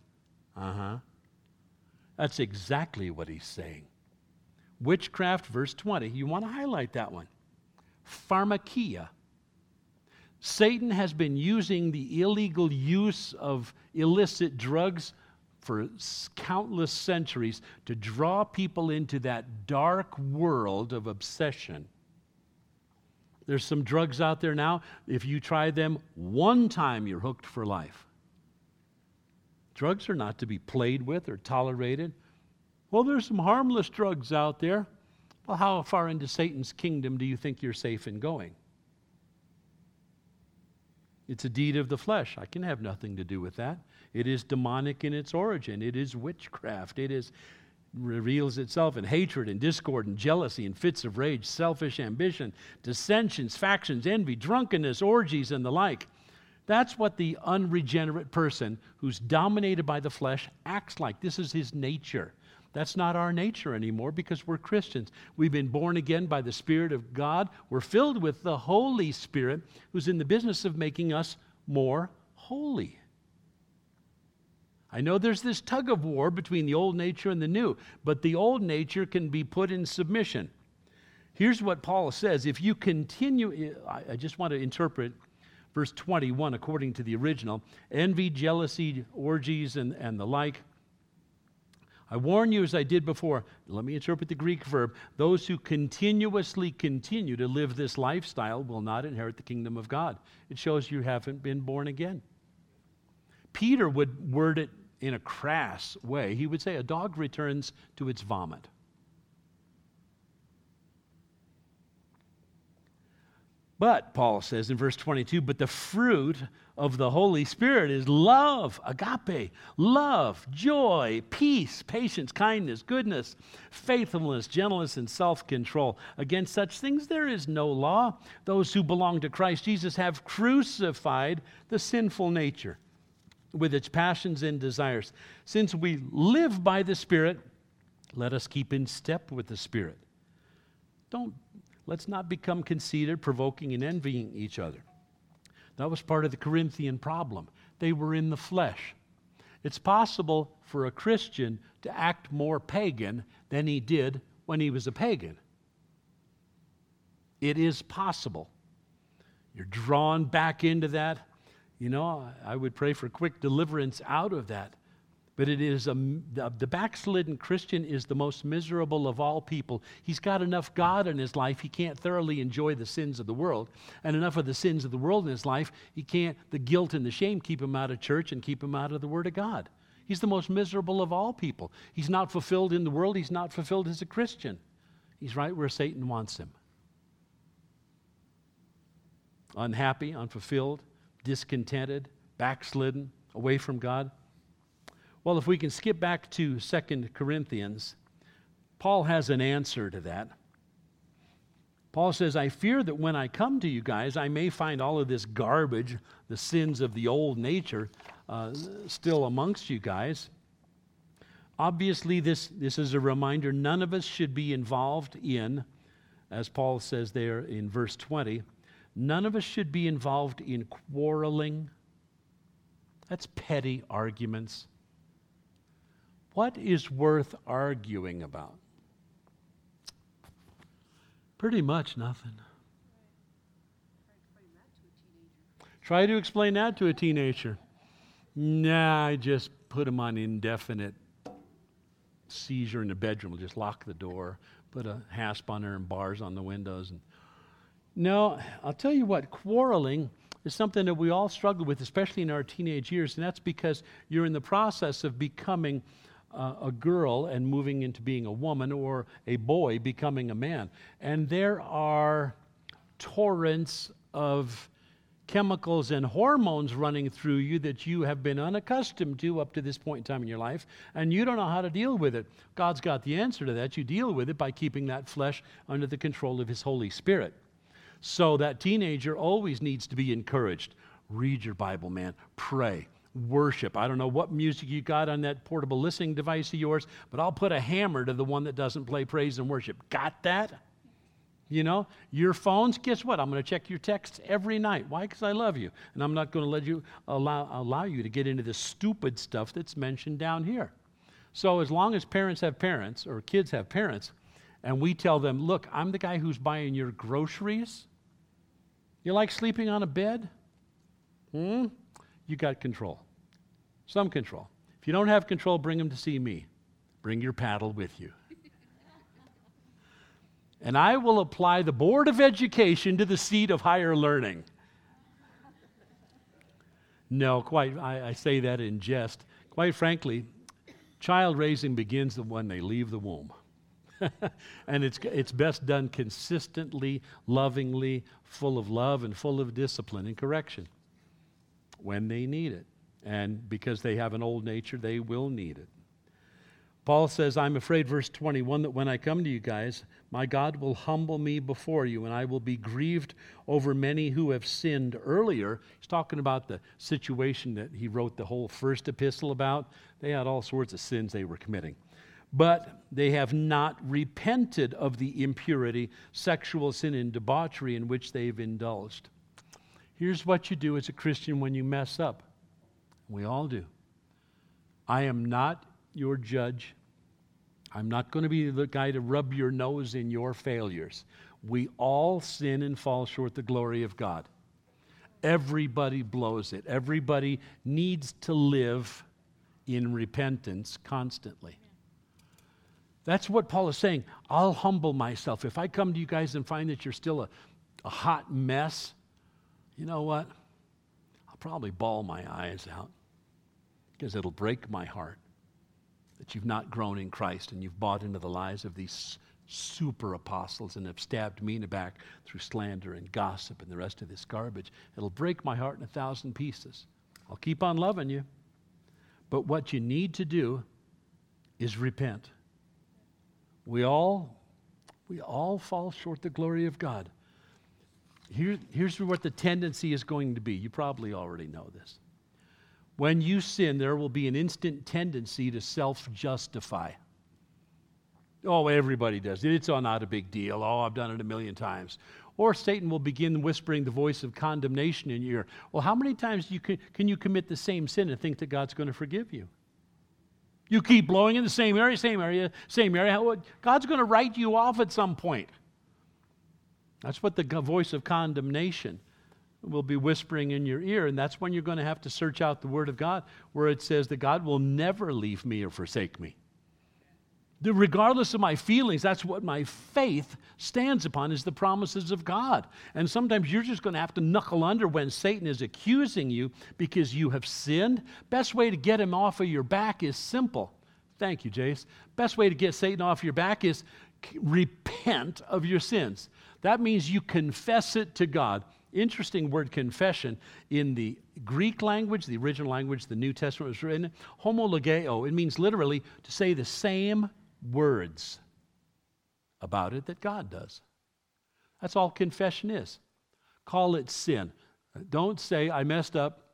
That's exactly what he's saying. Witchcraft, verse 20. You want to highlight that one. Pharmakia. Satan has been using the illegal use of illicit drugs for countless centuries to draw people into that dark world of obsession. There's some drugs out there now. If you try them one time, you're hooked for life. Drugs are not to be played with or tolerated. Well, there's some harmless drugs out there. Well, how far into Satan's kingdom do you think you're safe in going? It's a deed of the flesh. I can have nothing to do with that. It is demonic in its origin. It is witchcraft. Reveals itself in hatred and discord and jealousy and fits of rage, selfish ambition, dissensions, factions, envy, drunkenness, orgies, and the like. That's what the unregenerate person who's dominated by the flesh acts like. This is his nature. That's not our nature anymore because we're Christians. We've been born again by the Spirit of God. We're filled with the Holy Spirit who's in the business of making us more holy. I know there's this tug of war between the old nature and the new, but the old nature can be put in submission. Here's what Paul says. If you continue, I just want to interpret verse 21 according to the original. Envy, jealousy, orgies, and the like. I warn you as I did before. Let me interpret the Greek verb. Those who continuously continue to live this lifestyle will not inherit the kingdom of God. It shows you haven't been born again. Peter would word it in a crass way. He would say, a dog returns to its vomit. But, Paul says in verse 22, but the fruit of the Holy Spirit is love, agape, love, joy, peace, patience, kindness, goodness, faithfulness, gentleness, and self-control. Against such things there is no law. Those who belong to Christ Jesus have crucified the sinful nature with its passions and desires. Since we live by the Spirit, let us keep in step with the Spirit. Let's not become conceited, provoking, and envying each other. That was part of the Corinthian problem. They were in the flesh. It's possible for a Christian to act more pagan than he did when he was a pagan. It is possible. You're drawn back into that. You know, I would pray for quick deliverance out of that. But it is the backslidden Christian is the most miserable of all people. He's got enough God in his life, he can't thoroughly enjoy the sins of the world. And enough of the sins of the world in his life, the guilt and the shame keep him out of church and keep him out of the Word of God. He's the most miserable of all people. He's not fulfilled in the world. He's not fulfilled as a Christian. He's right where Satan wants him. Unhappy, unfulfilled, discontented, backslidden, away from God. Well, if we can skip back to 2 Corinthians, Paul has an answer to that. Paul says, I fear that when I come to you guys, I may find all of this garbage, the sins of the old nature, still amongst you guys. Obviously, this is a reminder none of us should be involved in, as Paul says there in verse 20, none of us should be involved in quarreling. That's petty arguments. What is worth arguing about? Pretty much nothing. Try to explain that to a teenager. Nah, I just put them on indefinite seizure in the bedroom. We'll just lock the door, put a hasp on there and bars on the windows. No, I'll tell you what, quarreling is something that we all struggle with, especially in our teenage years, and that's because you're in the process of becoming a girl and moving into being a woman, or a boy becoming a man. And there are torrents of chemicals and hormones running through you that you have been unaccustomed to up to this point in time in your life, and you don't know how to deal with it. God's got the answer to that. You deal with it by keeping that flesh under the control of His Holy Spirit. So that teenager always needs to be encouraged. Read your Bible, man. Pray. Worship. I don't know what music you got on that portable listening device of yours, but I'll put a hammer to the one that doesn't play praise and worship. Got that? You know, your phones, guess what? I'm going to check your texts every night. Why? Because I love you. And I'm not going to let you allow you to get into the stupid stuff that's mentioned down here. So as long as parents have parents, or kids have parents, and we tell them, look, I'm the guy who's buying your groceries. You like sleeping on a bed? You got control. Some control. If you don't have control, bring them to see me. Bring your paddle with you. And I will apply the Board of Education to the seat of higher learning. No, quite. I say that in jest. Quite frankly, child raising begins when they leave the womb. And it's best done consistently, lovingly, full of love and full of discipline and correction when they need it. And because they have an old nature, they will need it. Paul says, I'm afraid, verse 21, that when I come to you guys, my God will humble me before you, and I will be grieved over many who have sinned earlier. He's talking about the situation that he wrote the whole first epistle about. They had all sorts of sins they were committing. But they have not repented of the impurity, sexual sin, and debauchery in which they've indulged. Here's what you do as a Christian when you mess up. We all do. I am not your judge. I'm not going to be the guy to rub your nose in your failures. We all sin and fall short the glory of God. Everybody blows it. Everybody needs to live in repentance constantly. That's what Paul is saying. I'll humble myself. If I come to you guys and find that you're still a hot mess, you know what? I'll probably bawl my eyes out because it'll break my heart that you've not grown in Christ and you've bought into the lies of these super apostles and have stabbed me in the back through slander and gossip and the rest of this garbage. It'll break my heart in 1,000 pieces. I'll keep on loving you. But what you need to do is repent. We all fall short the glory of God. Here's what the tendency is going to be. You probably already know this. When you sin, there will be an instant tendency to self-justify. Oh, everybody does it. It's not a big deal. Oh, I've done it a million times. Or Satan will begin whispering the voice of condemnation in your ear. Well, how many times can you commit the same sin and think that God's going to forgive you? You keep blowing in the same area. God's going to write you off at some point. That's what the voice of condemnation will be whispering in your ear, and that's when you're going to have to search out the Word of God, where it says that God will never leave me or forsake me. Regardless of my feelings, that's what my faith stands upon, is the promises of God. And sometimes you're just going to have to knuckle under when Satan is accusing you because you have sinned. Best way to get him off of your back is simple. Thank you, Jace. Best way to get Satan off your back is repent of your sins. That means you confess it to God. Interesting word, confession. In the Greek language, the original language, the New Testament was written, homologeo. It means literally to say the same words about it that God does. That's all confession is. Call it sin. Don't say, I messed up.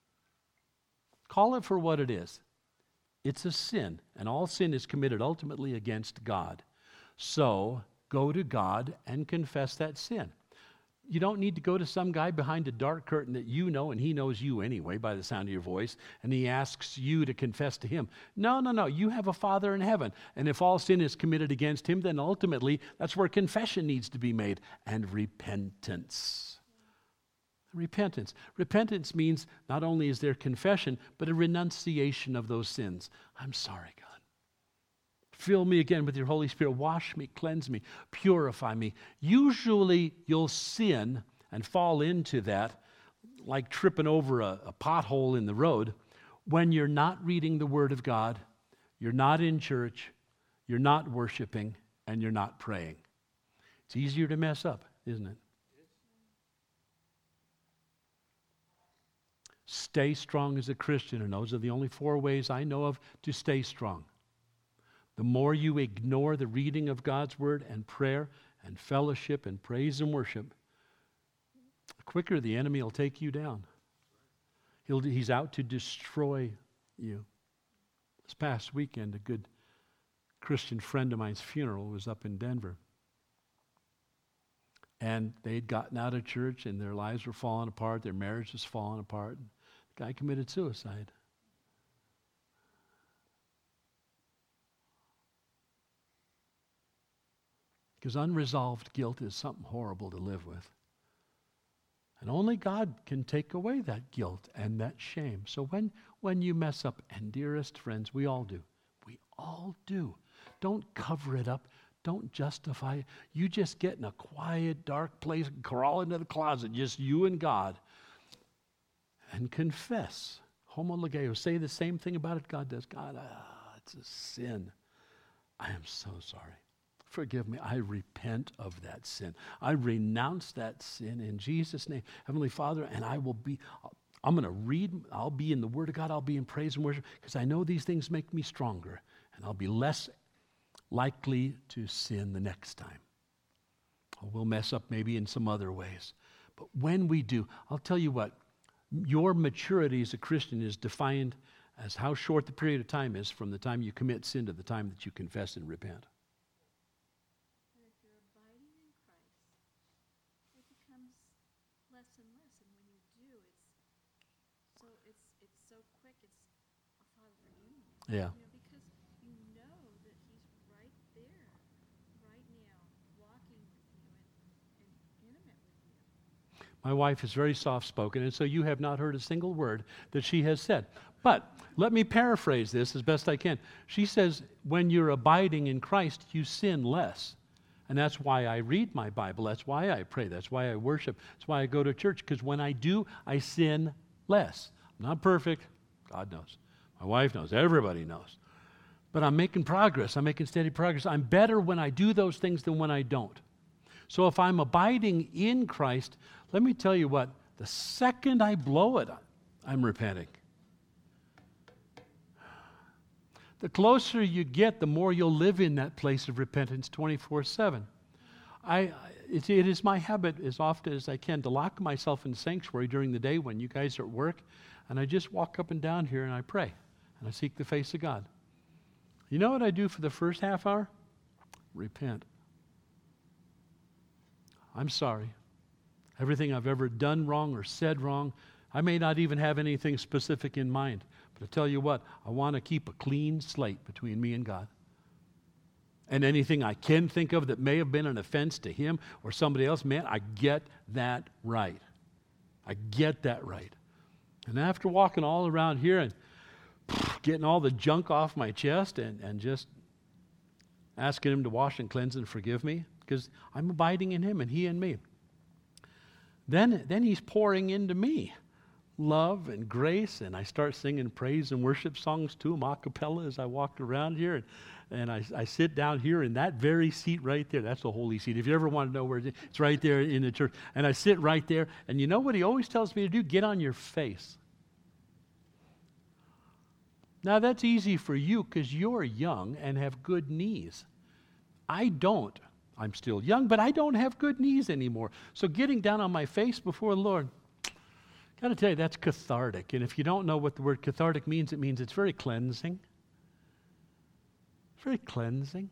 Call it for what it is. It's a sin, and all sin is committed ultimately against God. So, go to God and confess that sin. You don't need to go to some guy behind a dark curtain that you know, and he knows you anyway by the sound of your voice, and he asks you to confess to him. No. You have a Father in heaven, and if all sin is committed against him, then ultimately that's where confession needs to be made, and repentance. Repentance. Repentance means not only is there confession, but a renunciation of those sins. I'm sorry, God. Fill me again with your Holy Spirit. Wash me, cleanse me, purify me. Usually you'll sin and fall into that like tripping over a pothole in the road when you're not reading the Word of God, you're not in church, you're not worshiping, and you're not praying. It's easier to mess up, isn't it? Stay strong as a Christian, and those are the only 4 ways I know of to stay strong. The more you ignore the reading of God's Word and prayer and fellowship and praise and worship, the quicker the enemy will take you down. He's out to destroy you. This past weekend, a good Christian friend of mine's funeral was up in Denver. And they'd gotten out of church and their lives were falling apart, their marriage was falling apart. The guy committed suicide. Because unresolved guilt is something horrible to live with. And only God can take away that guilt and that shame. So when you mess up, and dearest friends, we all do. We all do. Don't cover it up. Don't justify it. You just get in a quiet, dark place and crawl into the closet, just you and God, and confess. Homologeo. Say the same thing about it God does. God, it's a sin. I am so sorry. Forgive me. I repent of that sin. I renounce that sin in Jesus' name. Heavenly Father, and I'm going to read, I'll be in the Word of God, I'll be in praise and worship, because I know these things make me stronger, and I'll be less likely to sin the next time. We'll mess up maybe in some other ways. But when we do, I'll tell you what, your maturity as a Christian is defined as how short the period of time is from the time you commit sin to the time that you confess and repent. And if you're abiding in Christ, it becomes less and less. And when you do, it's so quick. It's, Father, forgive me. Yeah. Because you know that He's right there, right now, walking with you and intimate with you. My wife is very soft-spoken, and so you have not heard a single word that she has said. But let me paraphrase this as best I can. She says, when you're abiding in Christ, you sin less. And that's why I read my Bible. That's why I pray. That's why I worship. That's why I go to church. Because when I do, I sin less. I'm not perfect. God knows. My wife knows. Everybody knows. But I'm making progress. I'm making steady progress. I'm better when I do those things than when I don't. So if I'm abiding in Christ, let me tell you what, the second I blow it, I'm repenting. The closer you get, the more you'll live in that place of repentance 24/7. It is my habit as often as I can to lock myself in the sanctuary during the day when you guys are at work, and I just walk up and down here and I pray, and I seek the face of God. You know what I do for the first half hour? Repent. I'm sorry. Everything I've ever done wrong or said wrong, I may not even have anything specific in mind. But I tell you what, I want to keep a clean slate between me and God. And anything I can think of that may have been an offense to Him or somebody else, man, I get that right. I get that right. And after walking all around here and getting all the junk off my chest and just asking Him to wash and cleanse and forgive me, because I'm abiding in Him and He in me, then He's pouring into me love and grace, and I start singing praise and worship songs to Him a cappella as I walk around here, and I sit down here in that very seat right there. That's the holy seat. If you ever want to know where it's right there in the church. And I sit right there, and you know what He always tells me to do? Get on your face. Now that's easy for you because you're young and have good knees. I don't. I'm still young, but I don't have good knees anymore. So getting down on my face before the Lord, got to tell you, that's cathartic. And if you don't know what the word cathartic means, it means it's very cleansing. It's very cleansing.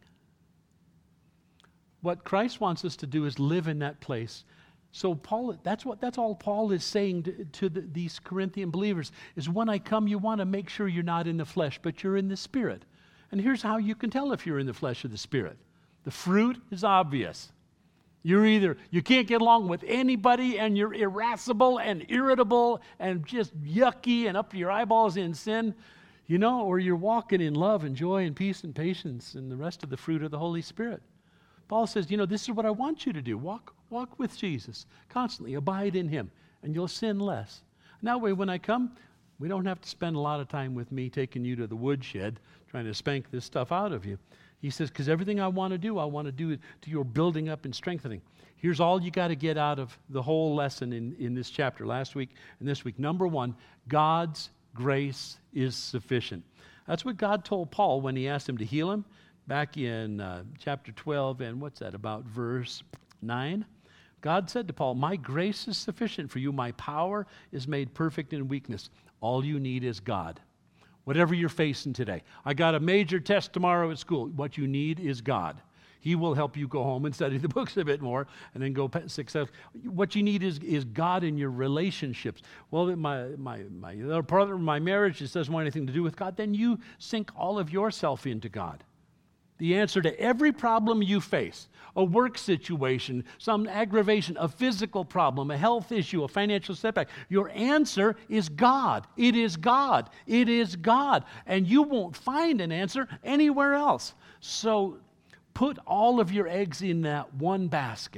What Christ wants us to do is live in that place. So Paul, that's all Paul is saying to these Corinthian believers, is when I come, you want to make sure you're not in the flesh, but you're in the Spirit. And here's how you can tell if you're in the flesh or the Spirit. The fruit is obvious. You can't get along with anybody, and you're irascible and irritable and just yucky and up to your eyeballs in sin, or you're walking in love and joy and peace and patience and the rest of the fruit of the Holy Spirit. Paul says, this is what I want you to do. Walk with Jesus constantly. Abide in Him, and you'll sin less. And that way, when I come, we don't have to spend a lot of time with me taking you to the woodshed trying to spank this stuff out of you. He says, because everything I want to do to your building up and strengthening. Here's all you got to get out of the whole lesson in this chapter, last week and this week. Number one, God's grace is sufficient. That's what God told Paul when He asked him to heal him back in chapter 12, and what's that, about verse 9? God said to Paul, my grace is sufficient for you. My power is made perfect in weakness. All you need is God. Whatever you're facing today. I got a major test tomorrow at school. What you need is God. He will help you go home and study the books a bit more and then go success. What you need is God in your relationships. Well, my partner, my marriage just doesn't want anything to do with God. Then you sink all of yourself into God. The answer to every problem you face, a work situation, some aggravation, a physical problem, a health issue, a financial setback, your answer is God. It is God. It is God. And you won't find an answer anywhere else. So put all of your eggs in that one basket.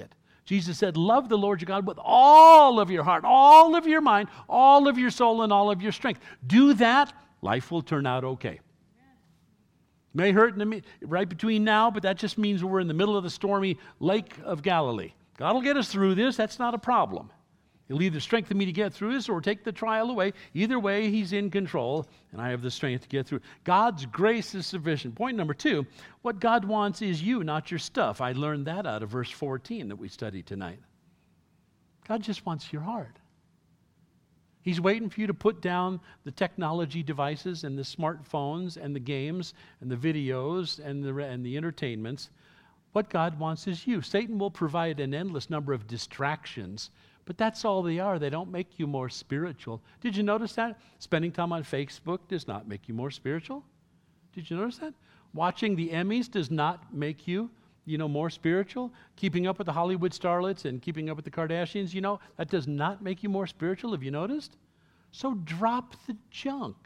Jesus said, love the Lord your God with all of your heart, all of your mind, all of your soul, and all of your strength. Do that, life will turn out okay. May hurt right between now, but that just means we're in the middle of the stormy Lake of Galilee. God will get us through this. That's not a problem. He'll either strengthen me to get through this or take the trial away. Either way, he's in control, and I have the strength to get through. God's grace is sufficient. Point number 2, what God wants is you, not your stuff. I learned that out of verse 14 that we studied tonight. God just wants your heart. He's waiting for you to put down the technology devices and the smartphones and the games and the videos and the entertainments. What God wants is you. Satan will provide an endless number of distractions, but that's all they are. They don't make you more spiritual. Did you notice that? Spending time on Facebook does not make you more spiritual. Did you notice that? Watching the Emmys does not make you, more spiritual. Keeping up with the Hollywood starlets and keeping up with the Kardashians, that does not make you more spiritual. Have you noticed? So drop the junk.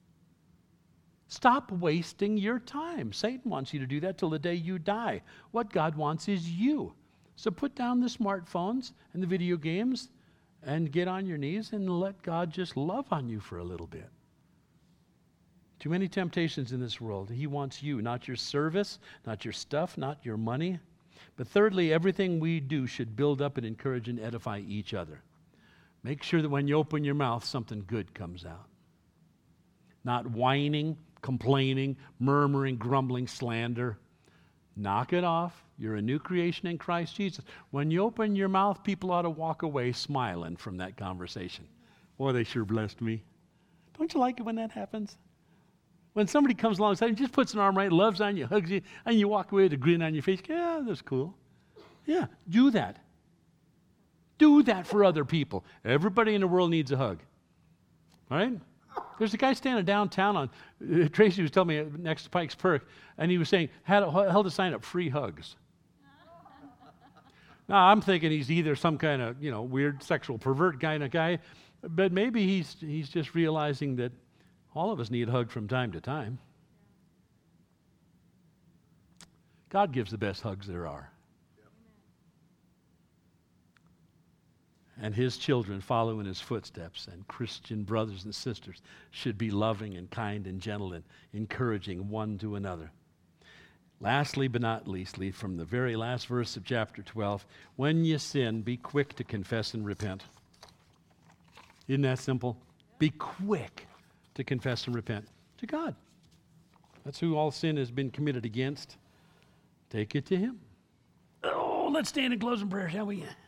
Stop wasting your time. Satan wants you to do that till the day you die. What God wants is you. So put down the smartphones and the video games and get on your knees and let God just love on you for a little bit. Too many temptations in this world. He wants you, not your service, not your stuff, not your money. But thirdly, everything we do should build up and encourage and edify each other. Make sure that when you open your mouth, something good comes out. Not whining, complaining, murmuring, grumbling, slander. Knock it off. You're a new creation in Christ Jesus. When you open your mouth, people ought to walk away smiling from that conversation. Boy, they sure blessed me. Don't you like it when that happens? When somebody comes alongside and just puts an arm right, loves on you, hugs you, and you walk away with a grin on your face. Yeah, that's cool. Yeah, do that. Do that for other people. Everybody in the world needs a hug. All right? There's a guy standing downtown Tracy was telling me next to Pikes Perk, and he was saying, held a sign up, free hugs. Now, I'm thinking he's either some kind of, weird sexual pervert kind of guy, but maybe he's just realizing that all of us need a hug from time to time. God gives the best hugs there are. And his children follow in his footsteps, and Christian brothers and sisters should be loving and kind and gentle and encouraging one to another. Lastly, but not leastly, from the very last verse of chapter 12, when you sin, be quick to confess and repent. Isn't that simple? Be quick to confess and repent to God. That's who all sin has been committed against. Take it to him. Oh, let's stand and close in prayer, shall we?